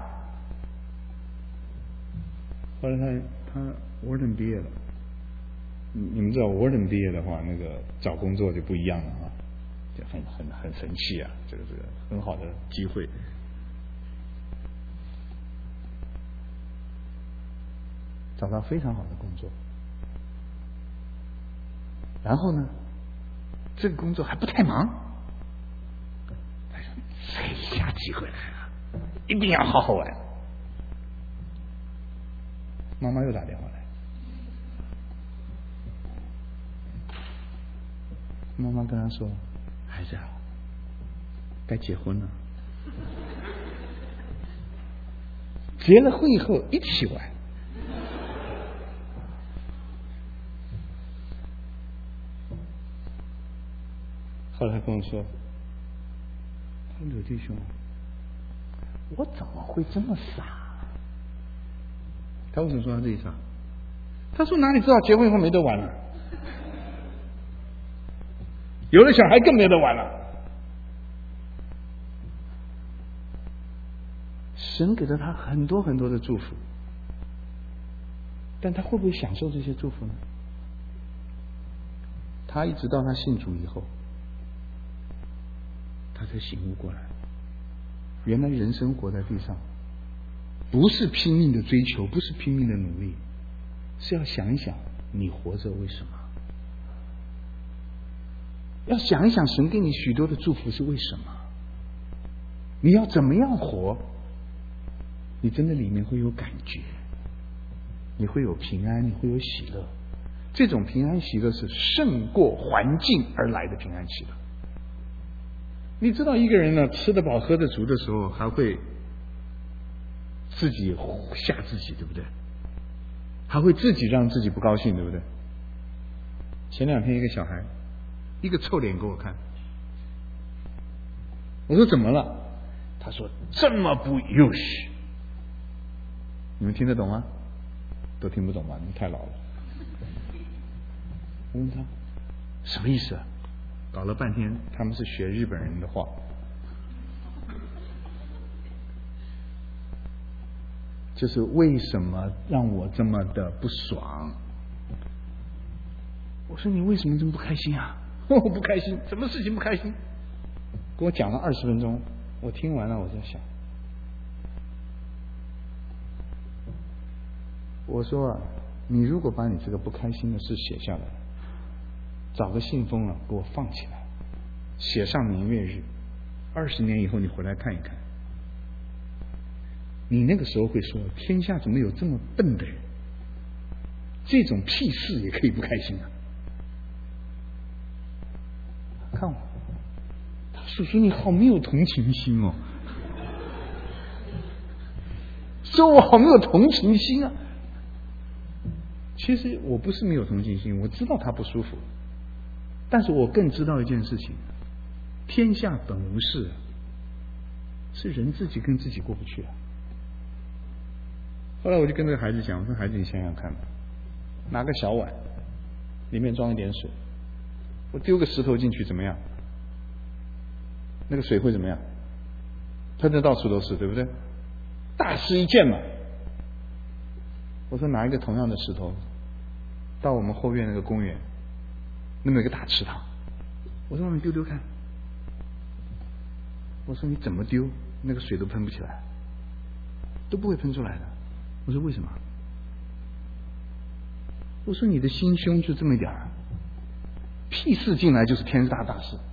后来他他 Wharton 毕业了，你们知道 Wharton 毕业的话，那个找工作就不一样了啊，就很很很神奇啊，这个这个很好的机会。找到非常好的工作，然后呢，这个工作还不太忙。他说：“这下机会来了，一定要好好玩。”妈妈又打电话来，妈妈跟他说：“孩子啊，该结婚了，结了婚以后一起玩。”后来他跟我说：“他说柳弟兄，我怎么会这么傻？”他为什么说他自己傻？他说哪里知道结婚以后没得玩了，有了小孩更没得玩了。神给了他很多很多的祝福，但他会不会享受这些祝福呢？他一直到他信主以后，他才醒悟过来，原来人生活在地上，不是拼命的追求，不是拼命的努力，是要想一想你活着为什么。 要想一想，神给你许多的祝福是为什么？你要怎么样活？你真的里面会有感觉，你会有平安，你会有喜乐。这种平安喜乐是胜过环境而来的平安喜乐。你知道一个人呢，吃得饱喝得足的时候，还会自己吓自己，对不对？还会自己让自己不高兴，对不对？前两天一个小孩一个臭脸给我看，我说怎么了？他说这么不优秀。你们听得懂吗？都听不懂吧？你们太老了。我问他什么意思啊？搞了半天他们是学日本人的话，就是为什么让我这么的不爽？我说你为什么这么不开心啊？我不开心，什么事情不开心？跟我讲了二十分钟，我听完了，我在想，我说啊，你如果把你这个不开心的事写下来，找个信封啊，给我放起来，写上年月日，二十年以后你回来看一看，你那个时候会说：天下怎么有这么笨的人？这种屁事也可以不开心啊！看我，他叔叔你好没有同情心哦，说我好没有同情心啊！其实我不是没有同情心，我知道他不舒服，但是我更知道一件事情：天下本无事，是人自己跟自己过不去啊。后来我就跟这个孩子讲，我说孩子你想想看吧，拿个小碗，里面装一点水，我丢个石头进去怎么样？那个水会怎么样？喷得到处都是，对不对？大事一件嘛。我说拿一个同样的石头到我们后院那个公园，那么有个大池塘，我说你丢丢看，我说你怎么丢那个水都喷不起来，都不会喷出来的。我说为什么？我说你的心胸就这么一点儿，屁事进来就是天大大事，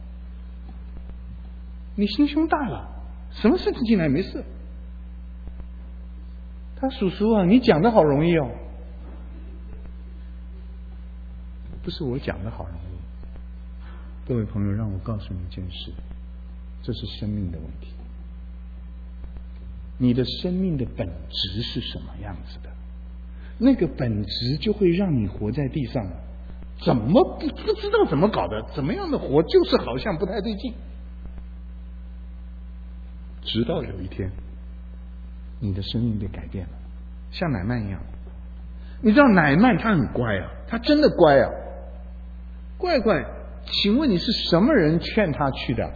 你心胸大了，什么事情进来没事。他叔叔啊，你讲的好容易哦。不是我讲的好容易，各位朋友，让我告诉你一件事，这是生命的问题。你的生命的本质是什么样子的？那个本质就会让你活在地上，怎么不不知道怎么搞的，怎么样的活，就是好像不太对劲。直到有一天，你的生命被改变了，像乃曼一样。你知道乃曼他很乖啊，他真的乖啊。乖乖，请问你是什么人劝他去的？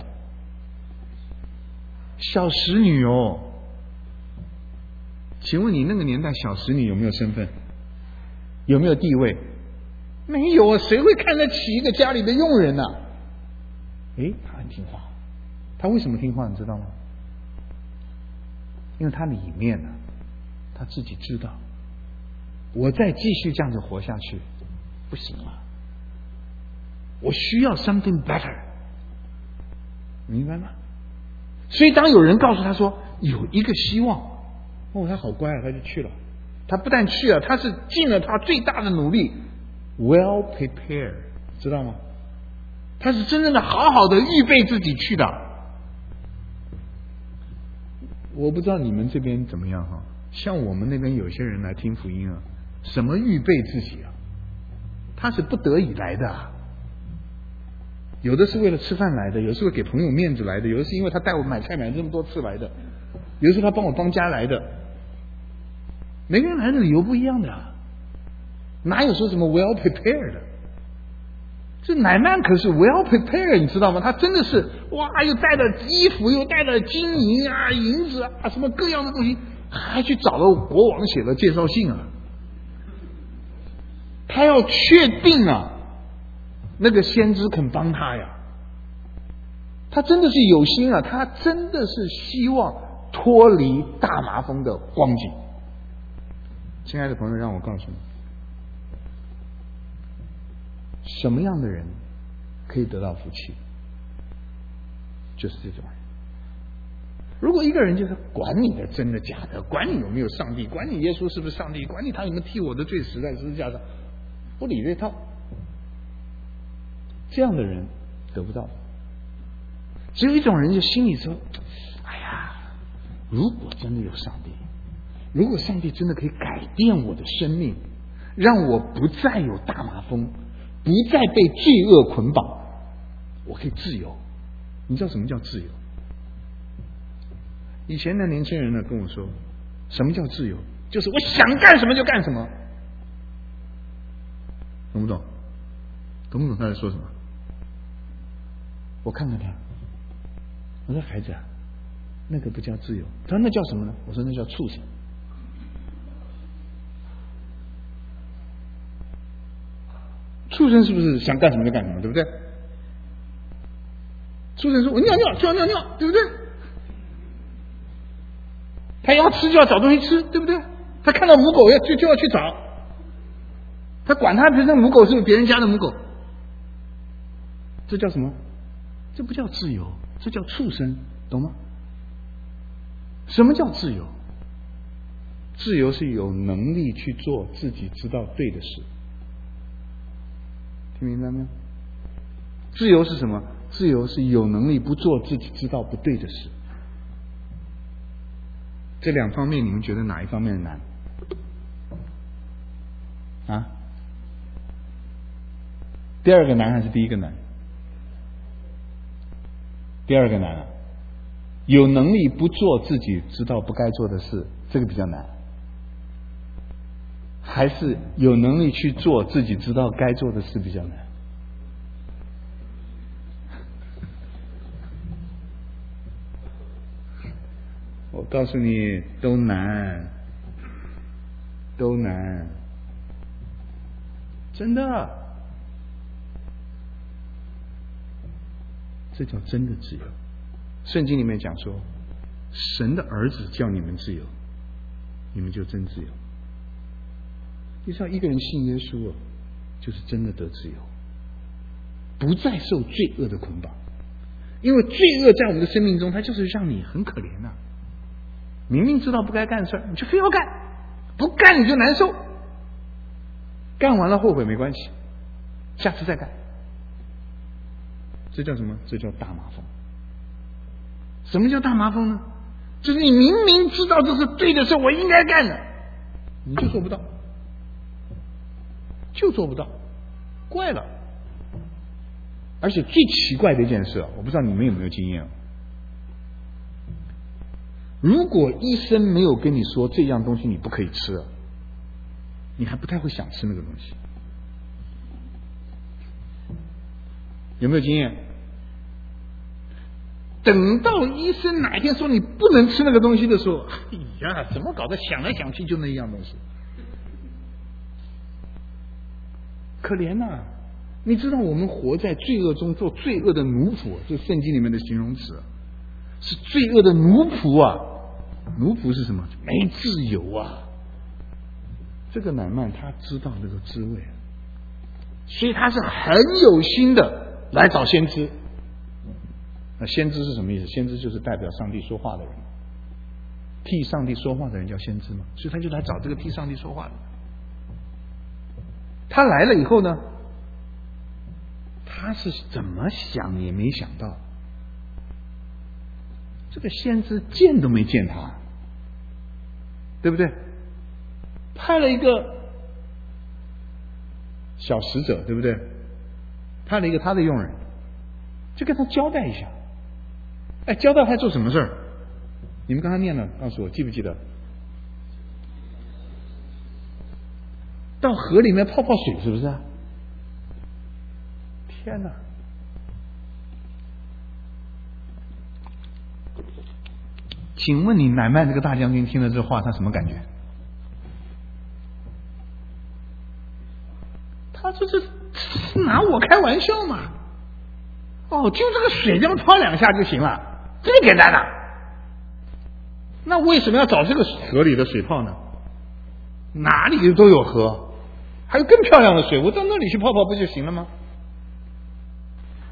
小使女哦。请问你那个年代小使女有没有身份？有没有地位？没有啊，谁会看得起一个家里的佣人呢、啊？诶，他很听话。他为什么听话你知道吗？因为他里面呢、啊，他自己知道，我再继续这样子活下去不行了，我需要 something better， 明白吗？所以当有人告诉他说有一个希望，哦，他好乖啊，他就去了。他不但去了，他是尽了他最大的努力 ，well prepared， 知道吗？他是真正的好好的预备自己去的。我不知道你们这边怎么样哈，像我们那边有些人来听福音啊，什么预备自己啊？他是不得已来的、啊，有的是为了吃饭来的，有的是为了给朋友面子来的，有的是因为他带我买菜买这么多次来的，有的是他帮我当家来的。每个人来的理由不一样的、啊，哪有说什么 well prepared 的？这乃曼可是 well prepared， 你知道吗？他真的是哇，又带了衣服，又带了金银啊、银子啊，什么各样的东西，还去找了国王写了介绍信啊。他要确定啊，那个先知肯帮他呀。他真的是有心啊，他真的是希望脱离大麻风的光景。亲爱的朋友，让我告诉你，什么样的人可以得到福气，就是这种人。如果一个人就是管你的真的假的，管你有没有上帝，管你耶稣是不是上帝，管你他有没有替我的罪死在十字架上，不理这套，这样的人得不到。只有一种人，就心里说：哎呀，如果真的有上帝，如果上帝真的可以改变我的生命，让我不再有大麻风，不再被罪恶捆绑，我可以自由。你知道什么叫自由？以前的年轻人呢跟我说，什么叫自由？就是我想干什么就干什么。懂不懂？懂不懂他在说什么？我看看他，我说孩子啊，那个不叫自由。他说那叫什么呢？我说那叫畜生。畜生是不是想干什么就干什么，对不对？畜生说我尿尿就要尿尿，对不对？他要吃就要找东西吃，对不对？他看到母狗要就就要去找，他管他这母狗是不是别人家的母狗，这叫什么？这不叫自由，这叫畜生，懂吗？什么叫自由？自由是有能力去做自己知道对的事，听明白没有？自由是什么？自由是有能力不做自己知道不对的事。这两方面你们觉得哪一方面难？啊？第二个难还是第一个难？第二个难啊，有能力不做自己知道不该做的事，这个比较难。还是有能力去做自己知道该做的事比较难？我告诉你，都难，都难，真的，这叫真的自由。圣经里面讲说，神的儿子叫你们自由，你们就真自由。你知道，一个人信耶稣，就是真的得自由，不再受罪恶的捆绑。因为罪恶在我们的生命中，它就是让你很可怜呐、啊。明明知道不该干的事，你就非要干，不干你就难受，干完了后悔没关系，下次再干。这叫什么？这叫大麻风。什么叫大麻风呢？就是你明明知道这是对的事，我应该干的，你就做不到，就做不到，怪了。而且最奇怪的一件事，我不知道你们有没有经验，如果医生没有跟你说这样东西你不可以吃，你还不太会想吃那个东西。有没有经验？等到医生哪一天说你不能吃那个东西的时候，哎呀，怎么搞的？想来想去就那一样东西，可怜呐、啊！你知道我们活在罪恶中，做罪恶的奴仆，这圣经里面的形容词是罪恶的奴仆啊！奴仆是什么？没自由啊！这个乃縵他知道这个滋味，所以他是很有心的来找先知。那先知是什么意思？先知就是代表上帝说话的人，替上帝说话的人叫先知嘛，所以他就来找这个替上帝说话的。他来了以后呢，他是怎么想也没想到，这个先知见都没见他，对不对？派了一个小使者，对不对？派了一个他的佣人，就跟他交代一下。哎，交代他做什么事儿？你们刚才念了，告诉我记不记得？到河里面泡泡水，是不是啊？天哪！请问你乃縵这个大将军听了这话，他什么感觉？他说这是拿我开玩笑嘛？哦，就这个水这么泡两下就行了，这么简单的、啊。那为什么要找这个河里的水泡呢？哪里都有河，还有更漂亮的水，我到那里去泡泡不就行了吗？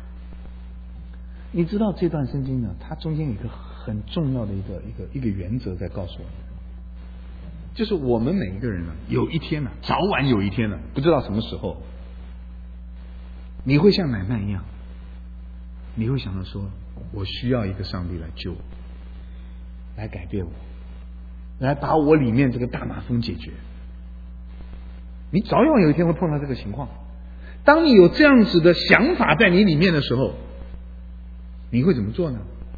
你知道这段圣经呢，它中间有一个很重要的一个一个一个原则在告诉我们，就是我们每一个人呢，有一天呢，早晚有一天呢，不知道什么时候，你会像乃縵一样，你会想到说，我需要一个上帝来救我，来改变我，来把我里面这个大麻风解决。你早晚有一天会碰到这个情况。当你有这样子的想法在你里面的时候，你会怎么做呢？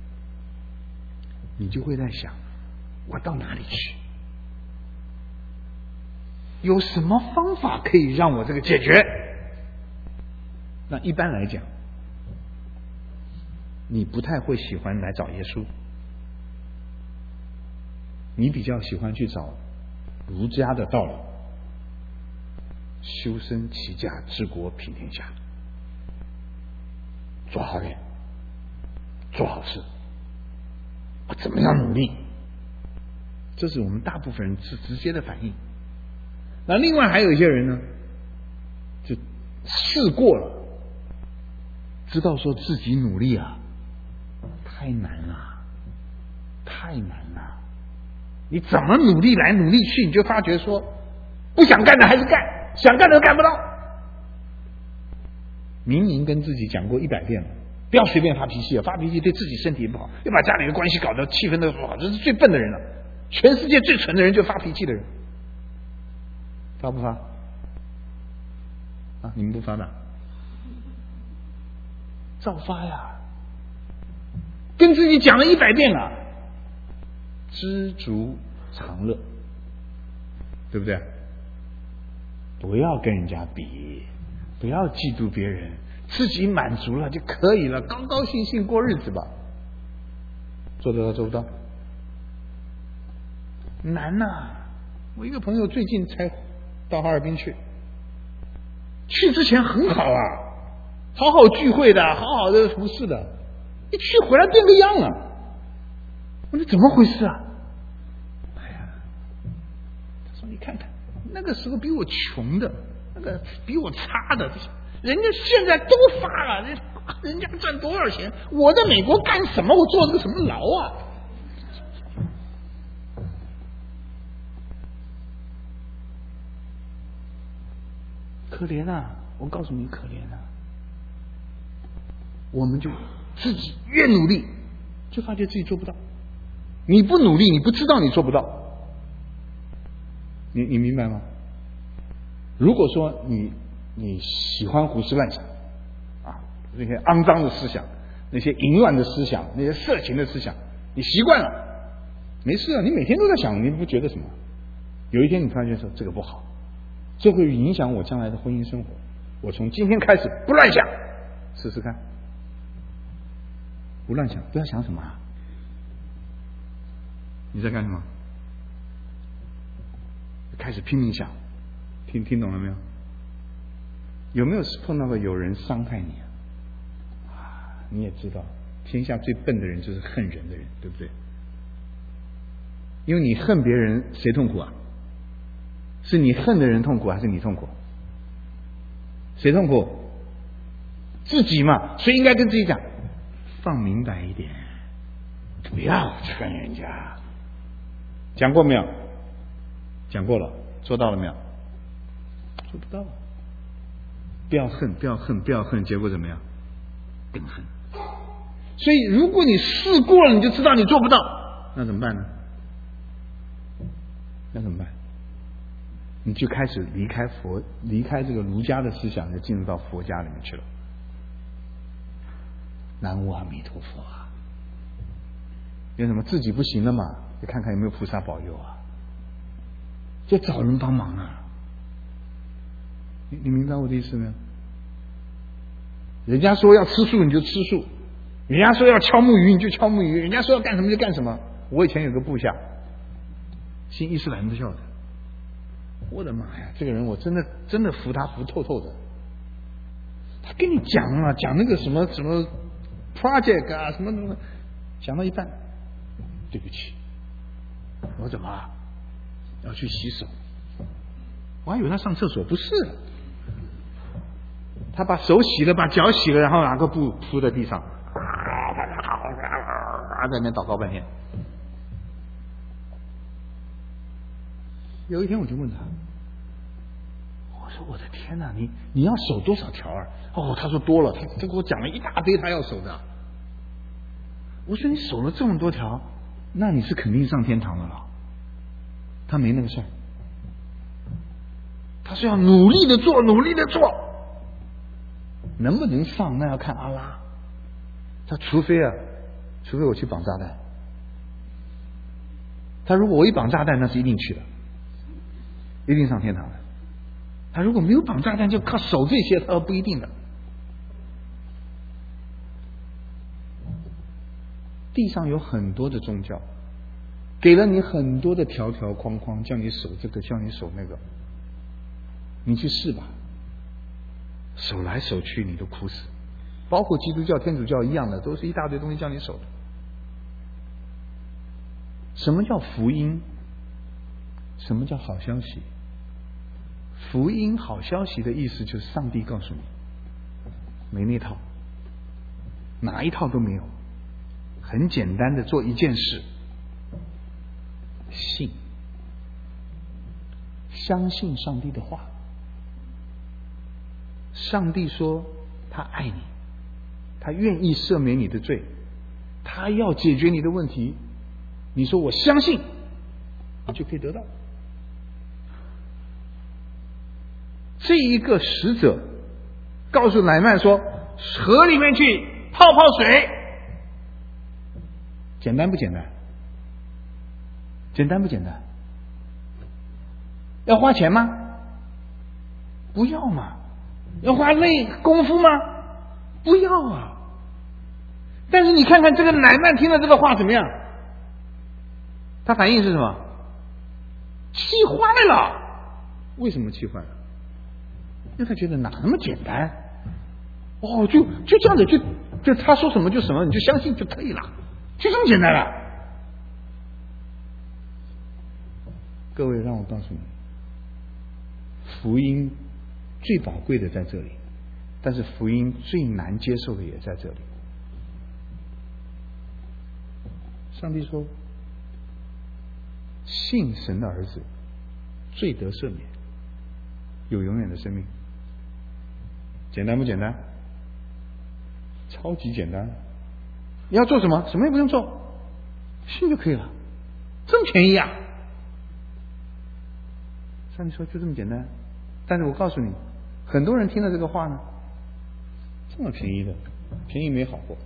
你就会在想，我到哪里去？有什么方法可以让我这个解决？那一般来讲，你不太会喜欢来找耶稣，你比较喜欢去找儒家的道理，修身齐家治国平天下，做好人，做好事，我怎么样努力？这是我们大部分人是直接的反应。那另外还有一些人呢，就试过了，知道说自己努力啊，太难了，太难了。你怎么努力来努力去，你就发觉说，不想干的还是干，想干的都干不到。明明跟自己讲过一百遍了，不要随便发脾气啊！发脾气对自己身体也不好，又把家里的关系搞得气氛都不好，这是最笨的人了。全世界最蠢的人就是发脾气的人。发不发？啊，你们不发的？照发呀！跟自己讲了一百遍了，知足常乐，对不对？不要跟人家比，不要嫉妒别人，自己满足了就可以了，高高兴兴过日子吧。做得到做不到？难呐、啊！我一个朋友最近才到哈尔滨去，去之前很好啊，好好聚会的，好好的服侍的，一去回来变个样了。我说怎么回事啊？哎呀，他说你看看，那个时候比我穷的，那个比我差的，人家现在都发了，人人家赚多少钱？我在美国干什么？我坐这个什么牢啊？可怜啊！我告诉你，可怜啊！我们就自己越努力，就发觉自己做不到。你不努力，你不知道你做不到。你你明白吗？如果说你你喜欢胡思乱想啊，那些肮脏的思想，那些淫乱的思想，那些色情的思想，你习惯了，没事啊，你每天都在想，你不觉得什么？有一天你突然间说这个不好，这会影响我将来的婚姻生活。我从今天开始不乱想，试试看。不乱想，不要想什么啊？你在干什么？开始拼命想，听听懂了没有？有没有碰到过有人伤害你啊？啊，你也知道，天下最笨的人就是恨人的人，对不对？因为你恨别人，谁痛苦啊？是你恨的人痛苦，还是你痛苦？谁痛苦？自己嘛，所以应该跟自己讲，放明白一点，不要恨人家。讲过没有？讲过了，做到了没有？做不到。不要恨，不要恨，不要恨，结果怎么样？更恨。所以，如果你试过了，你就知道你做不到，那怎么办呢？那怎么办？你就开始离开佛，离开这个儒家的思想，就进入到佛家里面去了。南无阿弥陀佛啊！有什么自己不行了嘛？就看看有没有菩萨保佑啊！就找人帮忙啊！你你明白我的意思没有？人家说要吃素你就吃素，人家说要敲木鱼你就敲木鱼，人家说要干什么就干什么。我以前有个部下，信伊斯兰教的。我的妈呀，这个人我真的真的服他服透透的。他跟你讲啊，讲那个什么什么 project 啊，什么什么，讲到一半，对不起，我怎么要去洗手？我还以为他上厕所，不是，他把手洗了，把脚洗了，然后拿个布铺在地上，啊， 在那边祷告半天。有一天我就问他，我说我的天哪，你你要守多少条啊？哦，他说多了，他他给我讲了一大堆他要守的。我说你守了这么多条，那你是肯定上天堂的了。他没那个事儿，他是要努力的做，努力的做，能不能上那要看阿拉。他除非啊，除非我去绑炸弹。他如果我一绑炸弹，那是一定去的，一定上天堂的。他如果没有绑炸弹，就靠守这些，他不一定的。地上有很多的宗教，给了你很多的条条框框，叫你守这个，叫你守那个，你去试吧，守来守去你都哭死。包括基督教、天主教一样的，都是一大堆东西叫你守的。什么叫福音？什么叫好消息？福音好消息的意思就是上帝告诉你，没那套，哪一套都没有，很简单的做一件事，信，相信上帝的话。上帝说他爱你，他愿意赦免你的罪，他要解决你的问题，你说我相信，你就可以得到。这一个使者告诉乃曼说，河里面去泡泡水，简单不简单？简单不简单？要花钱吗？不要嘛。要花累功夫吗？不要啊。但是你看看这个乃曼听了这个话怎么样？他反应是什么？气坏了。为什么气坏了？因为他觉得哪那么简单？哦，就就这样子，就就他说什么就什么，你就相信就可以了，就这么简单了。各位，让我告诉你，福音最宝贵的在这里，但是福音最难接受的也在这里。上帝说，信神的儿子，罪得赦免，有永远的生命。简单不简单？超级简单。你要做什么？什么也不用做，信就可以了，这么便宜啊！上帝说就这么简单。但是我告诉你，很多人听了这个话呢，这么便宜的，便宜没好过，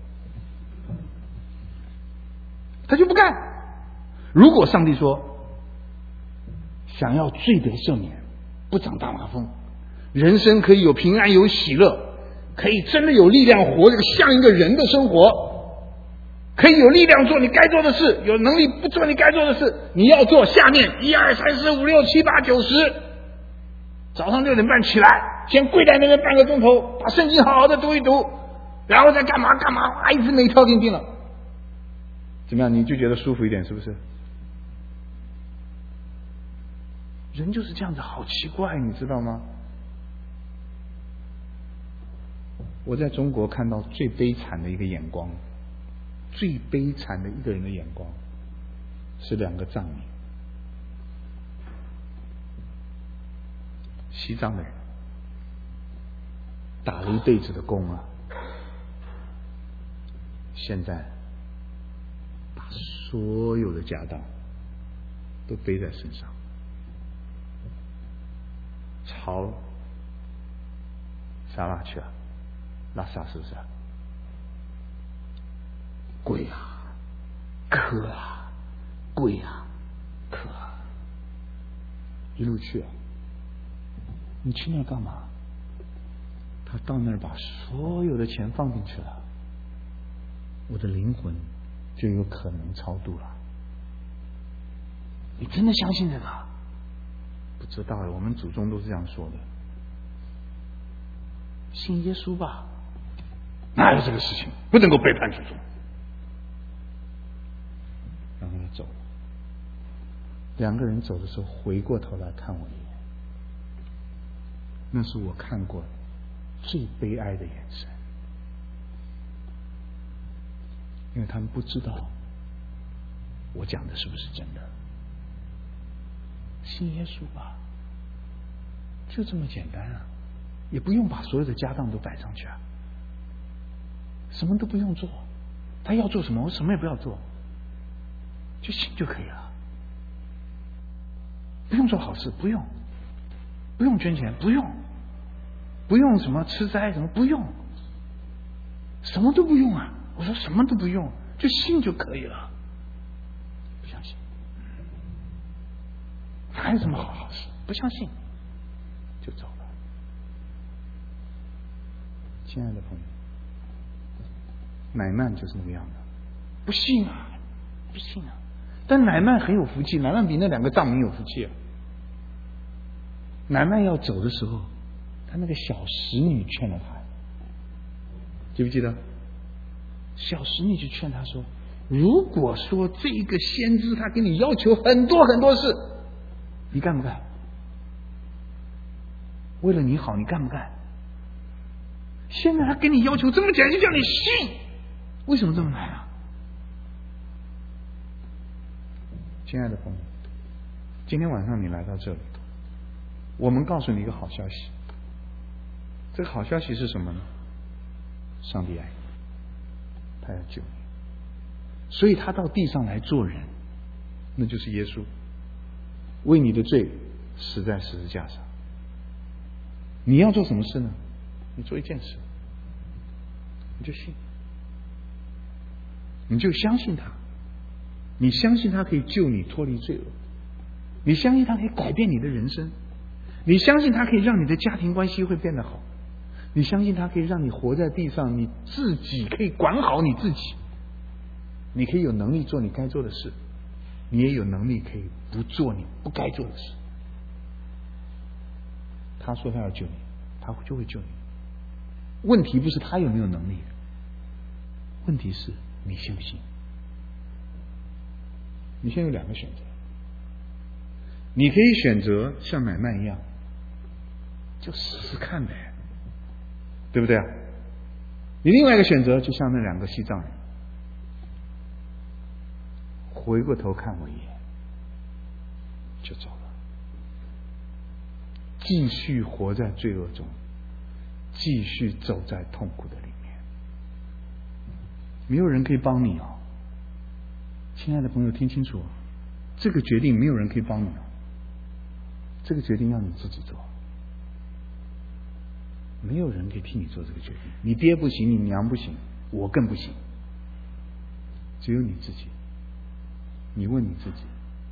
他就不干。如果上帝说想要罪得赦免，不长大麻风，人生可以有平安有喜乐，可以真的有力量活这个像一个人的生活，可以有力量做你该做的事，有能力不做你该做的事，你要做下面一二三四五六七八九十。早上六点半起来，先跪在那边半个钟头，把圣经好好的读一读，然后再干嘛干嘛，哇，一直每一条给你定了。怎么样？你就觉得舒服一点，是不是？人就是这样子，好奇怪，你知道吗？我在中国看到最悲惨的一个眼光，最悲惨的一个人的眼光，是两个藏民，西藏的人，打了一辈子的工啊，现在把所有的家当都背在身上，朝沙拉去了，拉萨是不是？贵啊，渴啊，贵啊，渴啊，一路去啊。你去那干嘛？他到那儿把所有的钱放进去了，我的灵魂就有可能超度了。你真的相信这个？不知道，我们祖宗都是这样说的。信耶稣吧，哪有这个事情？不能够背叛祖宗。然后他走了，两个人走的时候回过头来看我一眼，那是我看过最悲哀的眼神，因为他们不知道我讲的是不是真的？信耶稣吧，就这么简单啊，也不用把所有的家当都摆上去啊，什么都不用做，他要做什么我什么也不要做，就信就可以了。不用做好事，不用，不用捐钱，不用，不用什么吃斋什么，不用，什么都不用啊！我说什么都不用，就信就可以了。不相信，哪有什么好好事？不相信就走了。亲爱的朋友，乃縵就是那个样的，不信啊，不信啊！但乃縵很有福气，乃縵比那两个藏民有福气啊。乃縵要走的时候，他那个小使女劝了他，记不记得？小使女就劝他说：“如果说这个先知他给你要求很多很多事，你干不干？为了你好，你干不干？现在他给你要求这么简单，就叫你信，为什么这么难啊？”亲爱的朋友，今天晚上你来到这里，我们告诉你一个好消息。这个好消息是什么呢？上帝爱你，他要救你，所以他到地上来做人，那就是耶稣为你的罪死在十字架上。你要做什么事呢？你做一件事，你就信，你就相信他，你相信他可以救你脱离罪恶，你相信他可以改变你的人生，你相信他可以让你的家庭关系会变得好，你相信他可以让你活在地上，你自己可以管好你自己，你可以有能力做你该做的事，你也有能力可以不做你不该做的事。他说他要救你，他就会救你。问题不是他有没有能力，问题是你信不信。你现在有两个选择，你可以选择像乃縵一样，就试试看呗，对不对啊？你另外一个选择，就像那两个西藏人，回过头看我一眼就走了，继续活在罪恶中，继续走在痛苦的里面，没有人可以帮你哦。亲爱的朋友，听清楚，这个决定没有人可以帮你哦，这个决定要你自己做，没有人可以替你做这个决定。你爹不行，你娘不行，我更不行，只有你自己。你问你自己，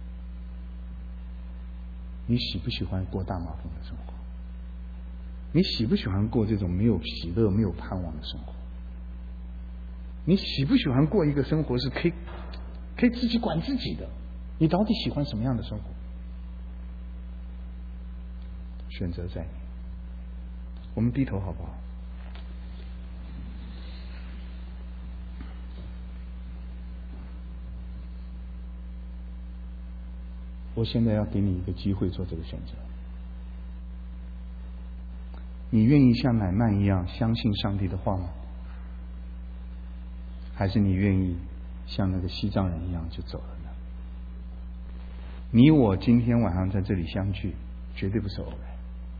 你喜不喜欢过大麻风的生活？你喜不喜欢过这种没有喜乐、没有盼望的生活？你喜不喜欢过一个生活是可以可以自己管自己的？你到底喜欢什么样的生活？选择在你。我们低头好不好？我现在要给你一个机会做这个选择。你愿意像乃縵一样相信上帝的话吗？还是你愿意像那个西藏人一样就走了呢？你我今天晚上在这里相聚，绝对不是偶然。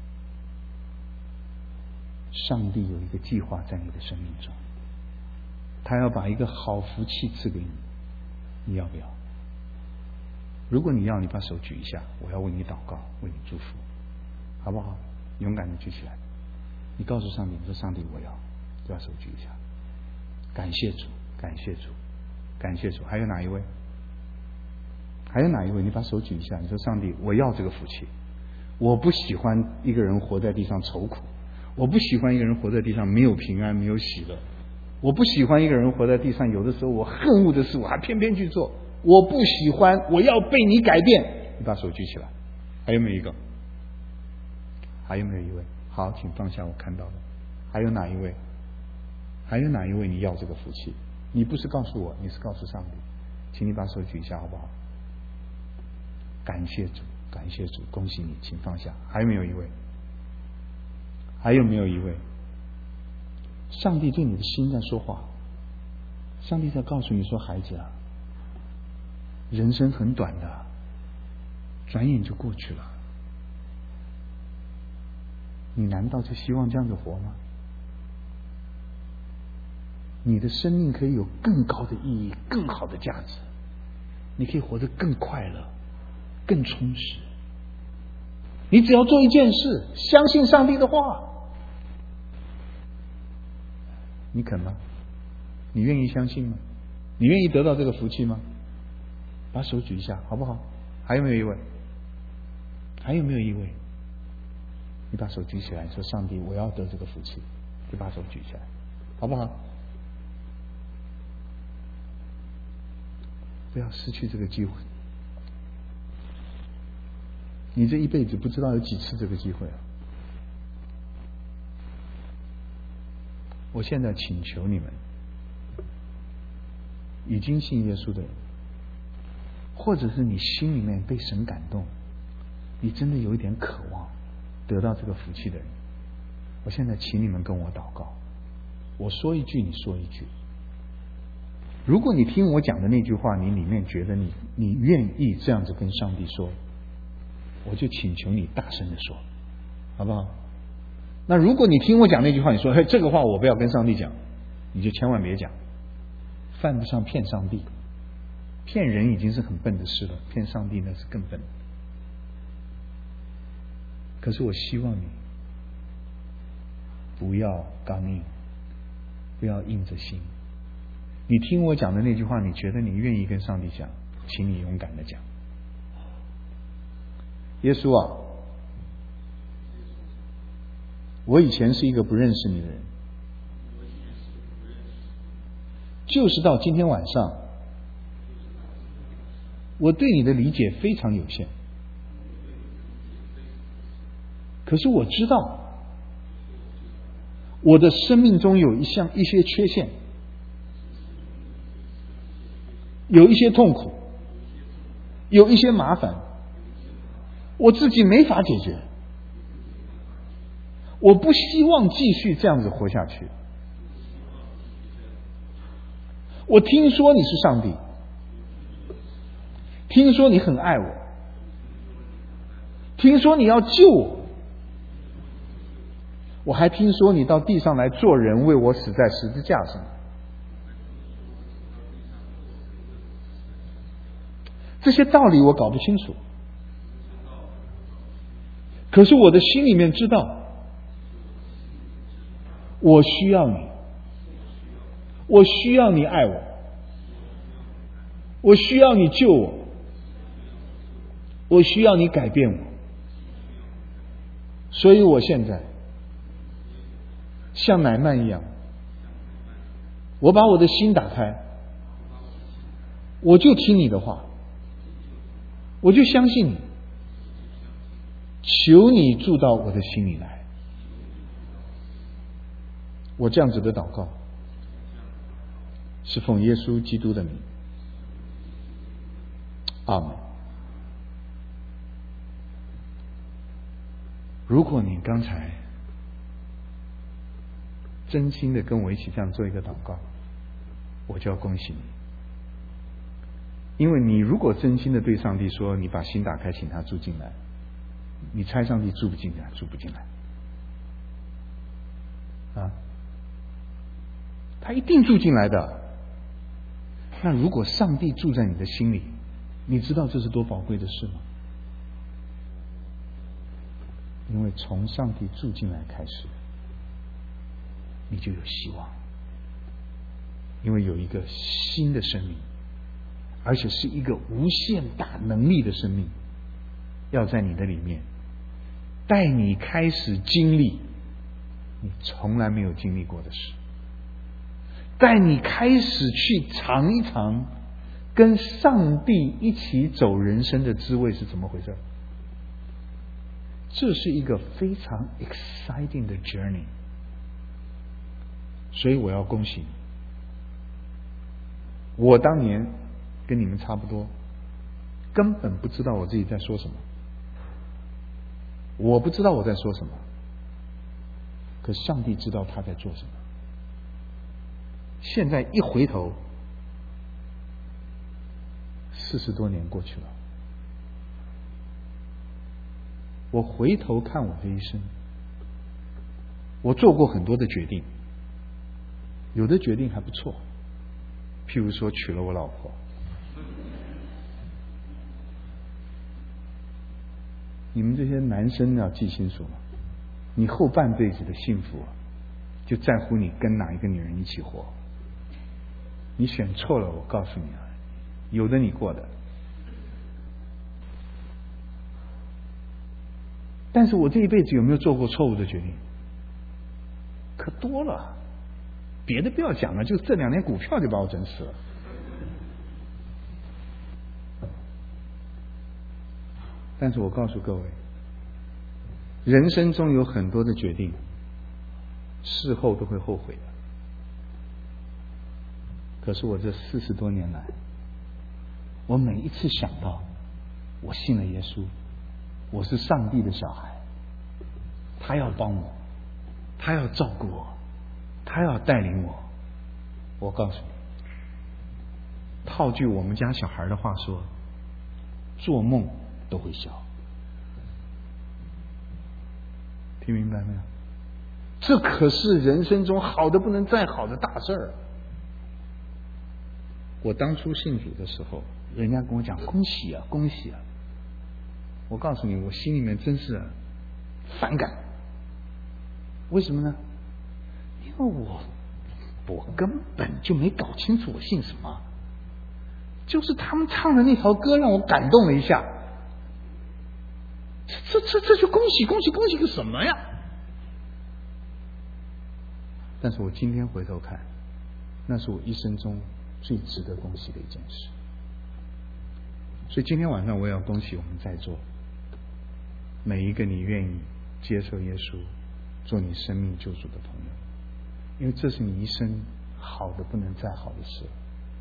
上帝有一个计划在你的生命中，他要把一个好福气赐给你，你要不要？如果你要，你把手举一下，我要为你祷告，为你祝福，好不好？勇敢的举起来，你告诉上帝，你说上帝我要，就把手举一下。感谢主，感谢主，感谢主。还有哪一位？还有哪一位？你把手举一下，你说上帝我要这个福气，我不喜欢一个人活在地上愁苦，我不喜欢一个人活在地上没有平安没有喜乐，我不喜欢一个人活在地上有的时候我恨恶的事我还偏偏去做，我不喜欢，我要被你改变。你把手举起来。还有没有一个？还有没有一位？好，请放下，我看到了。还有哪一位？还有哪一位你要这个福气？你不是告诉我，你是告诉上帝，请你把手举一下好不好？感谢主，感谢主，恭喜你，请放下。还有没有一位？还有没有一位？上帝对你的心在说话，上帝在告诉你说，孩子啊， 人生很短的，转眼就过去了。你难道就希望这样子活吗？你的生命可以有更高的意义，更好的价值，你可以活得更快乐，更充实。你只要做一件事，相信上帝的话，你肯吗？你愿意相信吗？你愿意得到这个福气吗？把手举一下好不好？还有没有一位？还有没有一位？你把手举起来，说上帝我要得这个福气，就把手举起来好不好？不要失去这个机会，你这一辈子不知道有几次这个机会啊！我现在请求你们，已经信耶稣的人，或者是你心里面被神感动，你真的有一点渴望得到这个福气的人，我现在请你们跟我祷告，我说一句你说一句。如果你听我讲的那句话，你里面觉得你你愿意这样子跟上帝说，我就请求你大声的说，好不好？那如果你听我讲那句话，你说嘿，这个话我不要跟上帝讲，你就千万别讲，犯不上骗上帝。骗人已经是很笨的事了，骗上帝那是更笨。可是我希望你不要刚硬，不要硬着心。你听我讲的那句话，你觉得你愿意跟上帝讲，请你勇敢的讲。耶稣啊，我以前是一个不认识你的人，就是到今天晚上，我对你的理解非常有限。可是我知道，我的生命中有一项一些缺陷，有一些痛苦，有一些麻烦，我自己没法解决。我不希望继续这样子活下去。我听说你是上帝，听说你很爱我，听说你要救我，我还听说你到地上来做人，为我死在十字架上。这些道理我搞不清楚，可是我的心里面知道，我需要你，我需要你爱我，我需要你救我，我需要你改变我。所以我现在像乃縵一样，我把我的心打开，我就听你的话，我就相信你，求你住到我的心里来。我这样子的祷告是奉耶稣基督的名，阿们。如果你刚才真心的跟我一起这样做一个祷告，我就要恭喜你，因为你如果真心的对上帝说，你把心打开，请他住进来，你猜上帝住不进来？住不进来啊！他一定住进来的。那如果上帝住在你的心里，你知道这是多宝贵的事吗？因为从上帝住进来开始，你就有希望，因为有一个新的生命，而且是一个无限大能力的生命，要在你的里面带你开始经历你从来没有经历过的事，带你开始去尝一尝跟上帝一起走人生的滋味是怎么回事。这是一个非常 exciting 的 journey， 所以我要恭喜你。我当年跟你们差不多，根本不知道我自己在说什么，我不知道我在说什么，可上帝知道他在做什么。现在一回头， 四十多年过去了，我回头看我这一生，我做过很多的决定，有的决定还不错，譬如说娶了我老婆。你们这些男生要记清楚了，你后半辈子的幸福就在乎你跟哪一个女人一起活。你选错了，我告诉你啊，有的你过的。但是我这一辈子有没有做过错误的决定？可多了，别的不要讲了，就这两年股票就把我整死了。但是我告诉各位，人生中有很多的决定，事后都会后悔的。可是我这四十多年来，我每一次想到我信了耶稣，我是上帝的小孩，他要帮我，他要照顾我，他要带领我。我告诉你，套句我们家小孩的话说，做梦都会笑。听明白没有？这可是人生中好的不能再好的大事儿。我当初信主的时候，人家跟我讲恭喜啊恭喜啊，我告诉你，我心里面真是反感。为什么呢？因为我我根本就没搞清楚我信什么，就是他们唱的那条歌让我感动了一下，这这这就恭喜恭喜恭喜个什么呀？但是我今天回头看，那是我一生中最值得恭喜的一件事。所以今天晚上我也要恭喜我们在座每一个你愿意接受耶稣做你生命救主的朋友，因为这是你一生好的不能再好的事。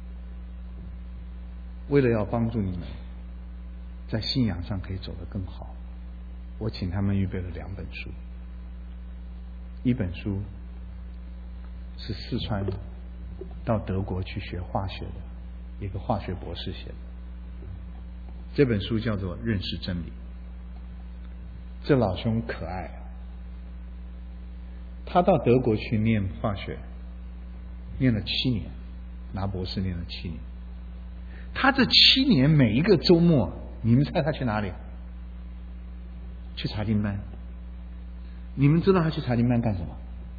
为了要帮助你们在信仰上可以走得更好，我请他们预备了两本书。一本书是四川到德国去学化学的一个化学博士写的，这本书叫做《认识真理》。这老兄可爱啊，他到德国去念化学，念了七年，拿博士念了七年。他这七年每一个周末，你们猜他去哪里？去查经班。你们知道他去查经班干什么？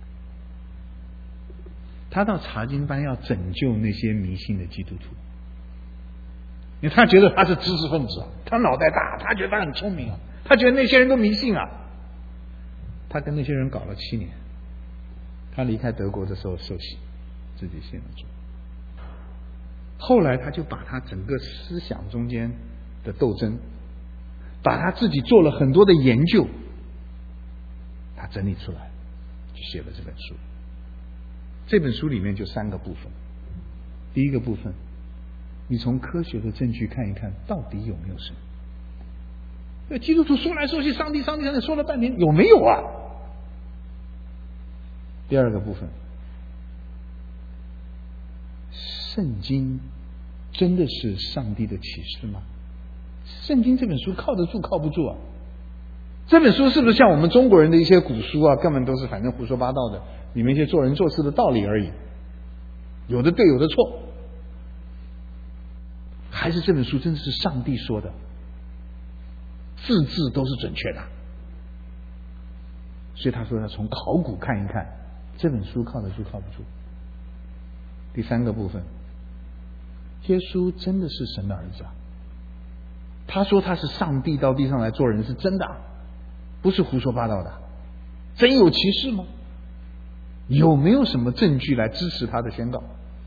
他到查经班要拯救那些迷信的基督徒，因为他觉得他是知识分子，他脑袋大，他觉得他很聪明啊，他觉得那些人都迷信啊。他跟那些人搞了七年，他离开德国的时候受洗，自己信了主。后来他就把他整个思想中间的斗争，把他自己做了很多的研究，他整理出来，就写了这本书。这本书里面就三个部分。第一个部分，你从科学的证据看一看，到底有没有神？那基督徒说来说去，上帝上帝上帝说了半天，有没有啊？第二个部分，圣经真的是上帝的启示吗？圣经这本书靠得住靠不住啊？这本书是不是像我们中国人的一些古书啊，根本都是反正胡说八道的，里面一些做人做事的道理而已，有的对有的错？还是这本书真的是上帝说的，字字都是准确的？所以他说要从考古看一看，这本书靠得住靠不住。第三个部分，耶稣真的是神的儿子啊？他说他是上帝到地上来做人是真的啊，不是胡说八道的。真有其事吗？有没有什么证据来支持他的宣告？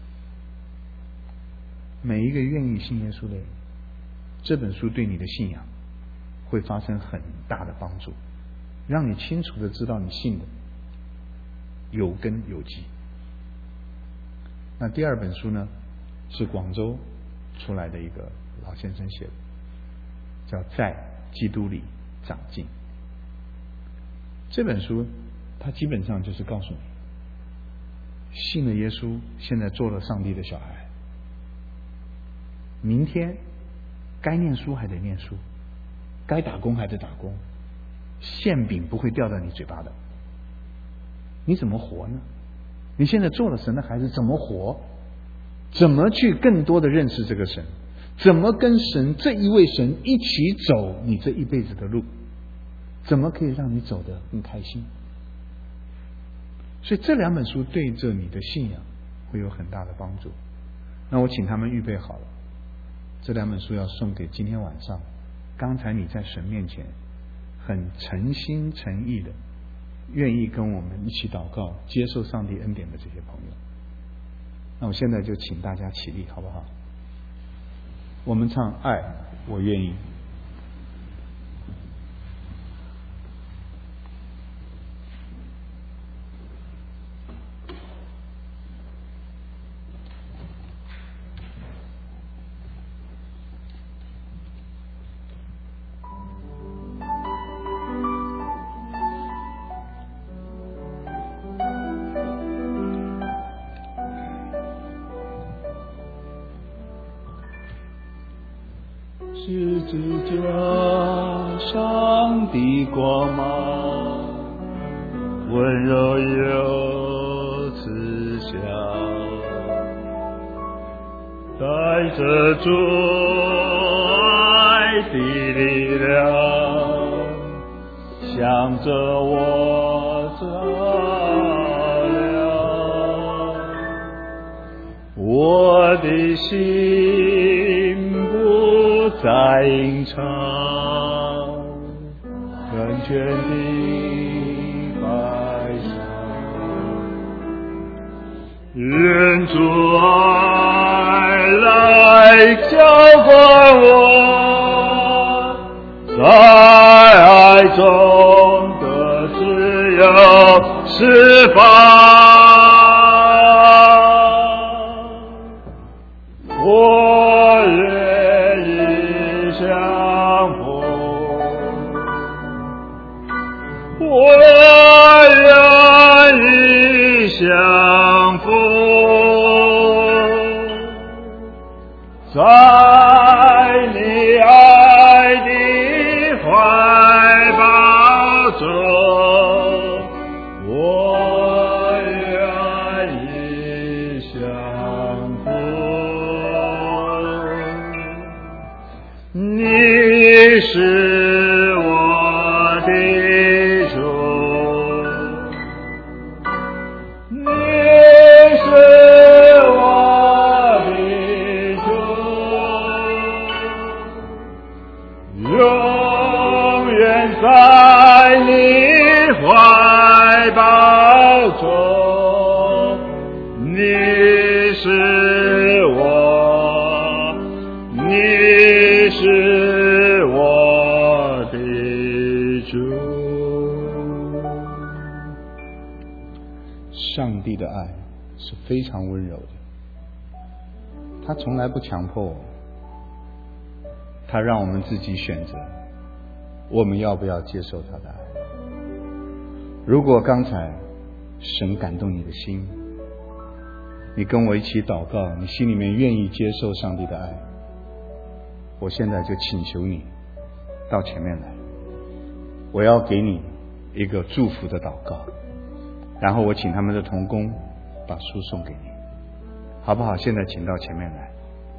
每一个愿意信耶稣的人，这本书对你的信仰会发生很大的帮助，让你清楚的知道你信的有根有基。那第二本书呢，是广州出来的一个老先生写的，叫《在基督里长进》。这本书它基本上就是告诉你，信了耶稣，现在做了上帝的小孩，明天该念书还得念书，该打工还得打工，馅饼不会掉到你嘴巴的。你怎么活呢？你现在做了神的孩子，怎么活？怎么去更多的认识这个神？怎么跟神这一位神一起走你这一辈子的路？怎么可以让你走得更开心？所以这两本书对着你的信仰会有很大的帮助。那我请他们预备好了，这两本书要送给今天晚上刚才你在神面前很诚心诚意的愿意跟我们一起祷告接受上帝恩典的这些朋友。那我现在就请大家起立好不好？我们唱爱我愿意。十字架上的光芒，温柔又慈祥，带着主爱的力量，向着我照亮，我的心在吟唱，完全的摆上，愿主爱来浇灌我，在爱中的自由释放。我愿意降服，我愿意降服，在你爱的怀抱中，我愿意降服。你是我的主，你是我的主，永远在你怀抱中，你是我，你是我的主。上帝的爱是非常温柔的，他从来不强迫我们，他让我们自己选择我们要不要接受他的爱。如果刚才神感动你的心，你跟我一起祷告，你心里面愿意接受上帝的爱，我现在就请求你到前面来，我要给你一个祝福的祷告，然后我请他们的同工把书送给你，好不好？现在请到前面来，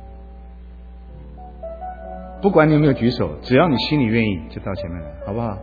不管你有没有举手，只要你心里愿意就到前面来，好不好？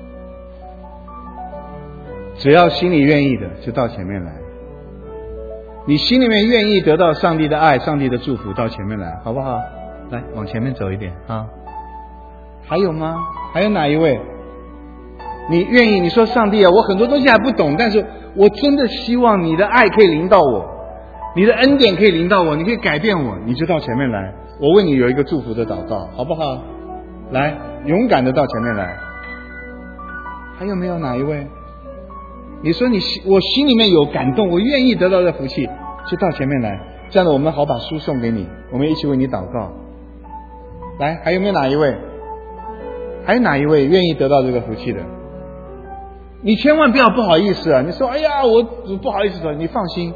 只要心里愿意的就到前面来，你心里面愿意得到上帝的爱，上帝的祝福，到前面来，好不好？来，往前面走一点啊！还有吗？还有哪一位？你愿意？你说上帝啊，我很多东西还不懂，但是我真的希望你的爱可以临到我，你的恩典可以临到我，你可以改变我，你就到前面来，我为你有一个祝福的祷告，好不好？来，勇敢的到前面来。还有没有哪一位？你说你我心里面有感动，我愿意得到这福气，就到前面来，这样的我们好把书送给你，我们一起为你祷告。来，还有没有哪一位？还有哪一位愿意得到这个福气的？你千万不要不好意思啊！你说哎呀，我不好意思的，你放心，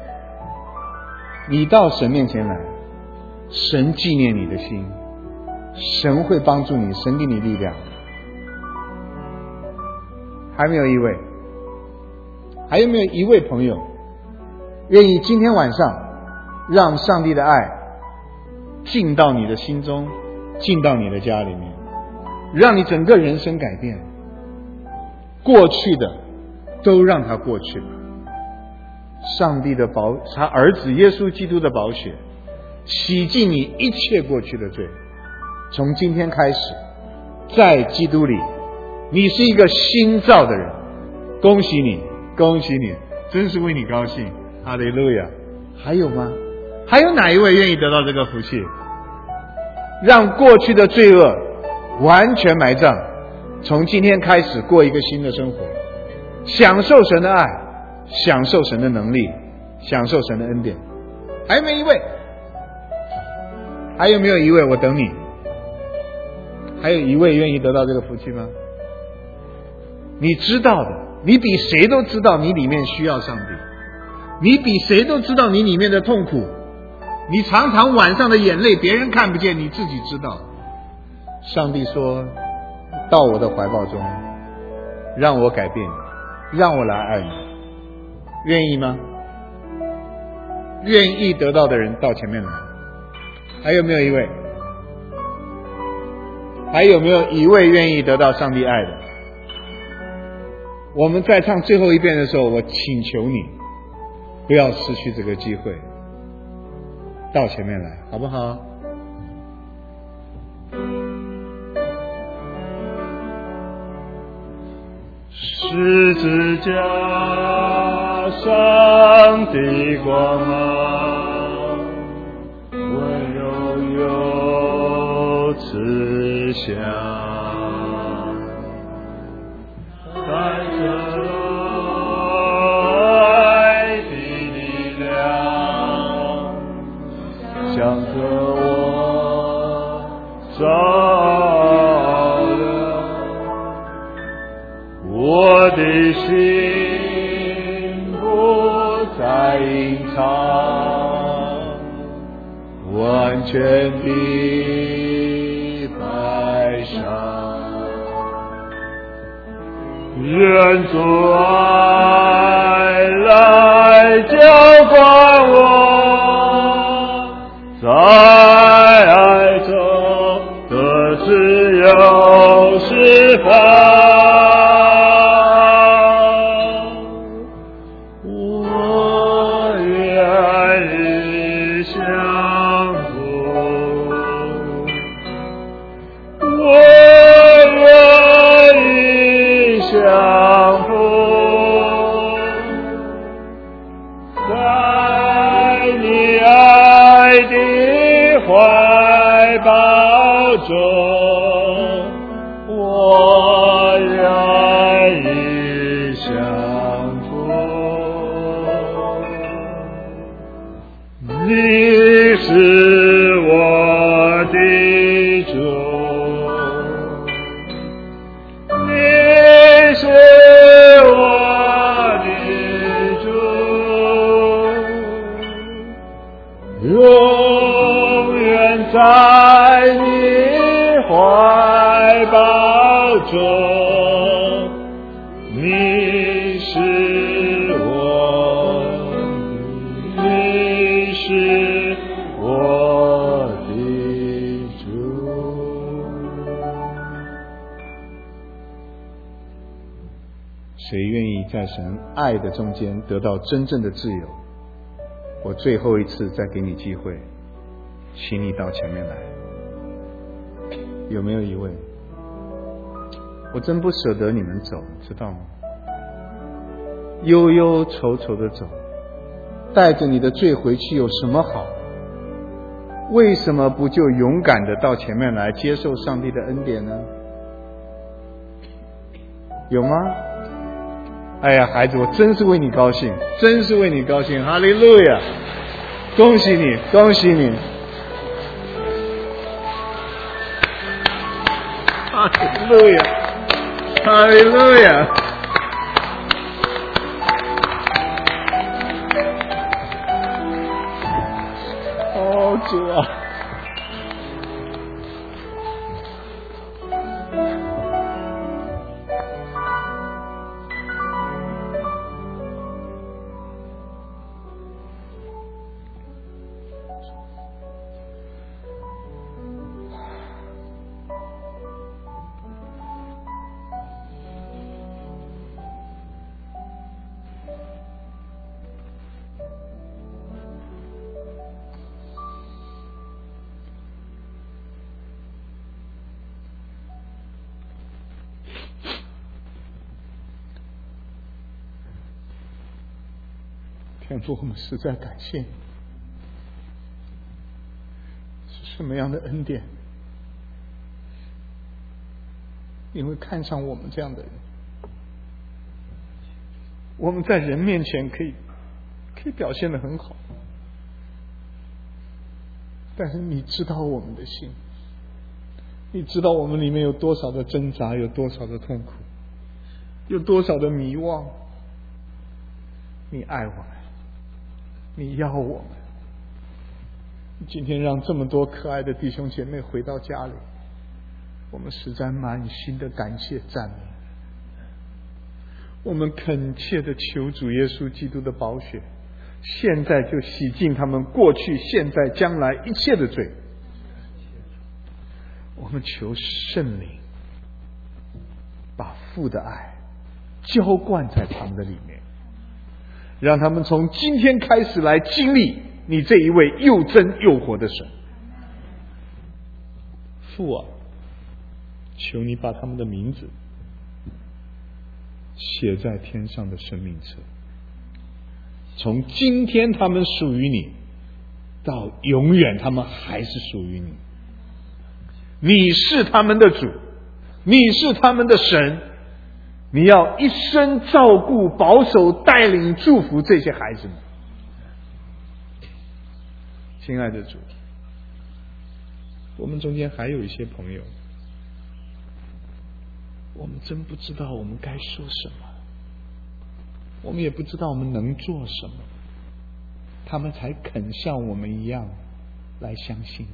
你到神面前来，神纪念你的心， 神会帮助你，神给你力量。还没有一位？还有没有一位朋友愿意今天晚上让上帝的爱进到你的心中，进到你的家里面，让你整个人生改变？过去的都让它过去吧。上帝的宝，他儿子耶稣基督的宝血洗净你一切过去的罪。从今天开始，在基督里你是一个新造的人。恭喜你，恭喜你，真是为你高兴。哈利路亚！还有吗？还有哪一位愿意得到这个福气，让过去的罪恶完全埋葬，从今天开始过一个新的生活，享受神的爱，享受神的能力，享受神的恩典？还有没有一位？还有没有一位？我等你。还有一位愿意得到这个福气吗？你知道的，你比谁都知道你里面需要上帝，你比谁都知道你里面的痛苦，你常常晚上的眼泪别人看不见，你自己知道。上帝说，到我的怀抱中，让我改变你，让我来爱你。愿意吗？愿意得到的人到前面来。还有没有一位？还有没有一位愿意得到上帝爱的？我们在唱最后一遍的时候，我请求你不要失去这个机会，到前面来，好不好？ 十字架上的光芒，温柔又慈祥，带着爱的力量，向着我照亮我的心，不再隐藏，完全的摆上，愿主爱来浇灌我，在爱中得自由释放。我愿意降服，你是我的主，你是我的主，永远在你怀抱中，你是我的，你是我的主。 谁愿意在神爱的中间得到真正的自由？我最后一次再给你机会，请你到前面来。有没有一位？我真不舍得你们走，知道吗？忧忧愁愁的走，带着你的罪回去有什么好？为什么不就勇敢的到前面来接受上帝的恩典呢？有吗？哎呀，孩子，我真是为你高兴，真是为你高兴，哈利路亚！恭喜你，恭喜你！哈利路亚，哈利路亚！哦，主啊！ 天父，我们实在感谢你，是什么样的恩典，你会看上我们这样的人？我们在人面前可以可以表现得很好，但是你知道我们的心，你知道我们里面有多少的挣扎，有多少的痛苦，有多少的迷惘。你爱我们，你要我们。今天让这么多可爱的弟兄姐妹回到家里，我们实在满心的感谢赞美。我们恳切的求主耶稣基督的宝血，现在就洗净他们过去、现在、将来一切的罪。我们求圣灵把父的爱浇灌在他们的里面，让他们从今天开始来经历你这一位又真又活的神。父啊，求你把他们的名字写在天上的生命册，从今天他们属于你，到永远他们还是属于你。你是他们的主，你是他们的神，你要一生照顾、保守、带领、祝福这些孩子们。亲爱的主，我们中间还有一些朋友，我们真不知道我们该说什么，我们也不知道我们能做什么，他们才肯像我们一样来相信。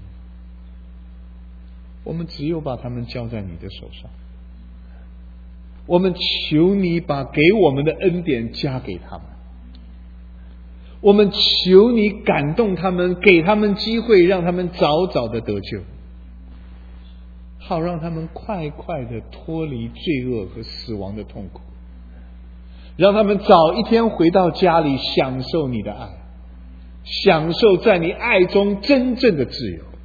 我们只有把他们交在你的手上，我们求你把给我们的恩典加给他们，我们求你感动他们，给他们机会，让他们早早的得救，好让他们快快的脱离罪恶和死亡的痛苦，让他们早一天回到家里享受你的爱，享受在你爱中真正的自由。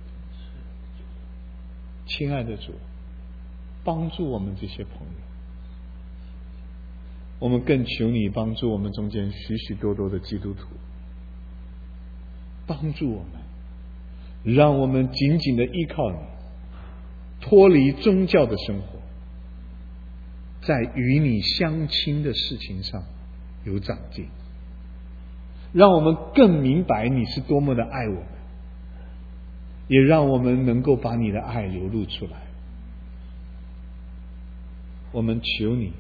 亲爱的主，帮助我们这些朋友，我们更求你帮助我们中间许许多多的基督徒，帮助我们，让我们紧紧的依靠你，脱离宗教的生活，在与你相亲的事情上有长进，让我们更明白你是多么的爱我们，也让我们能够把你的爱流露出来。我们求你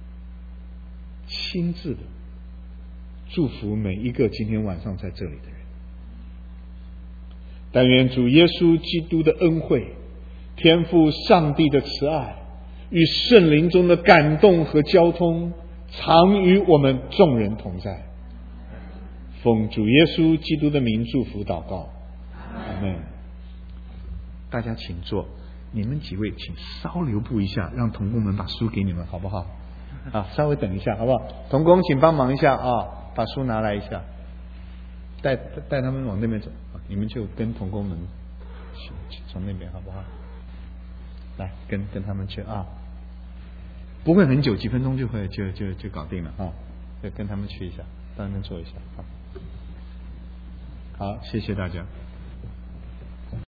亲自的祝福每一个今天晚上在这里的人。但愿主耶稣基督的恩惠、天父上帝的慈爱与圣灵中的感动和交通常与我们众人同在。奉主耶稣基督的名祝福祷告，阿们。大家请坐，你们几位请稍留步一下，让同工们把书给你们好不好？啊，稍微等一下好不好？同工请帮忙一下啊，把书拿来一下，带带他们往那边走，你们就跟同工们从那边好不好？来跟跟他们去啊，不会很久，几分钟就会就就就搞定了啊，就跟他们去一下，到那边坐一下啊。好，谢谢大家。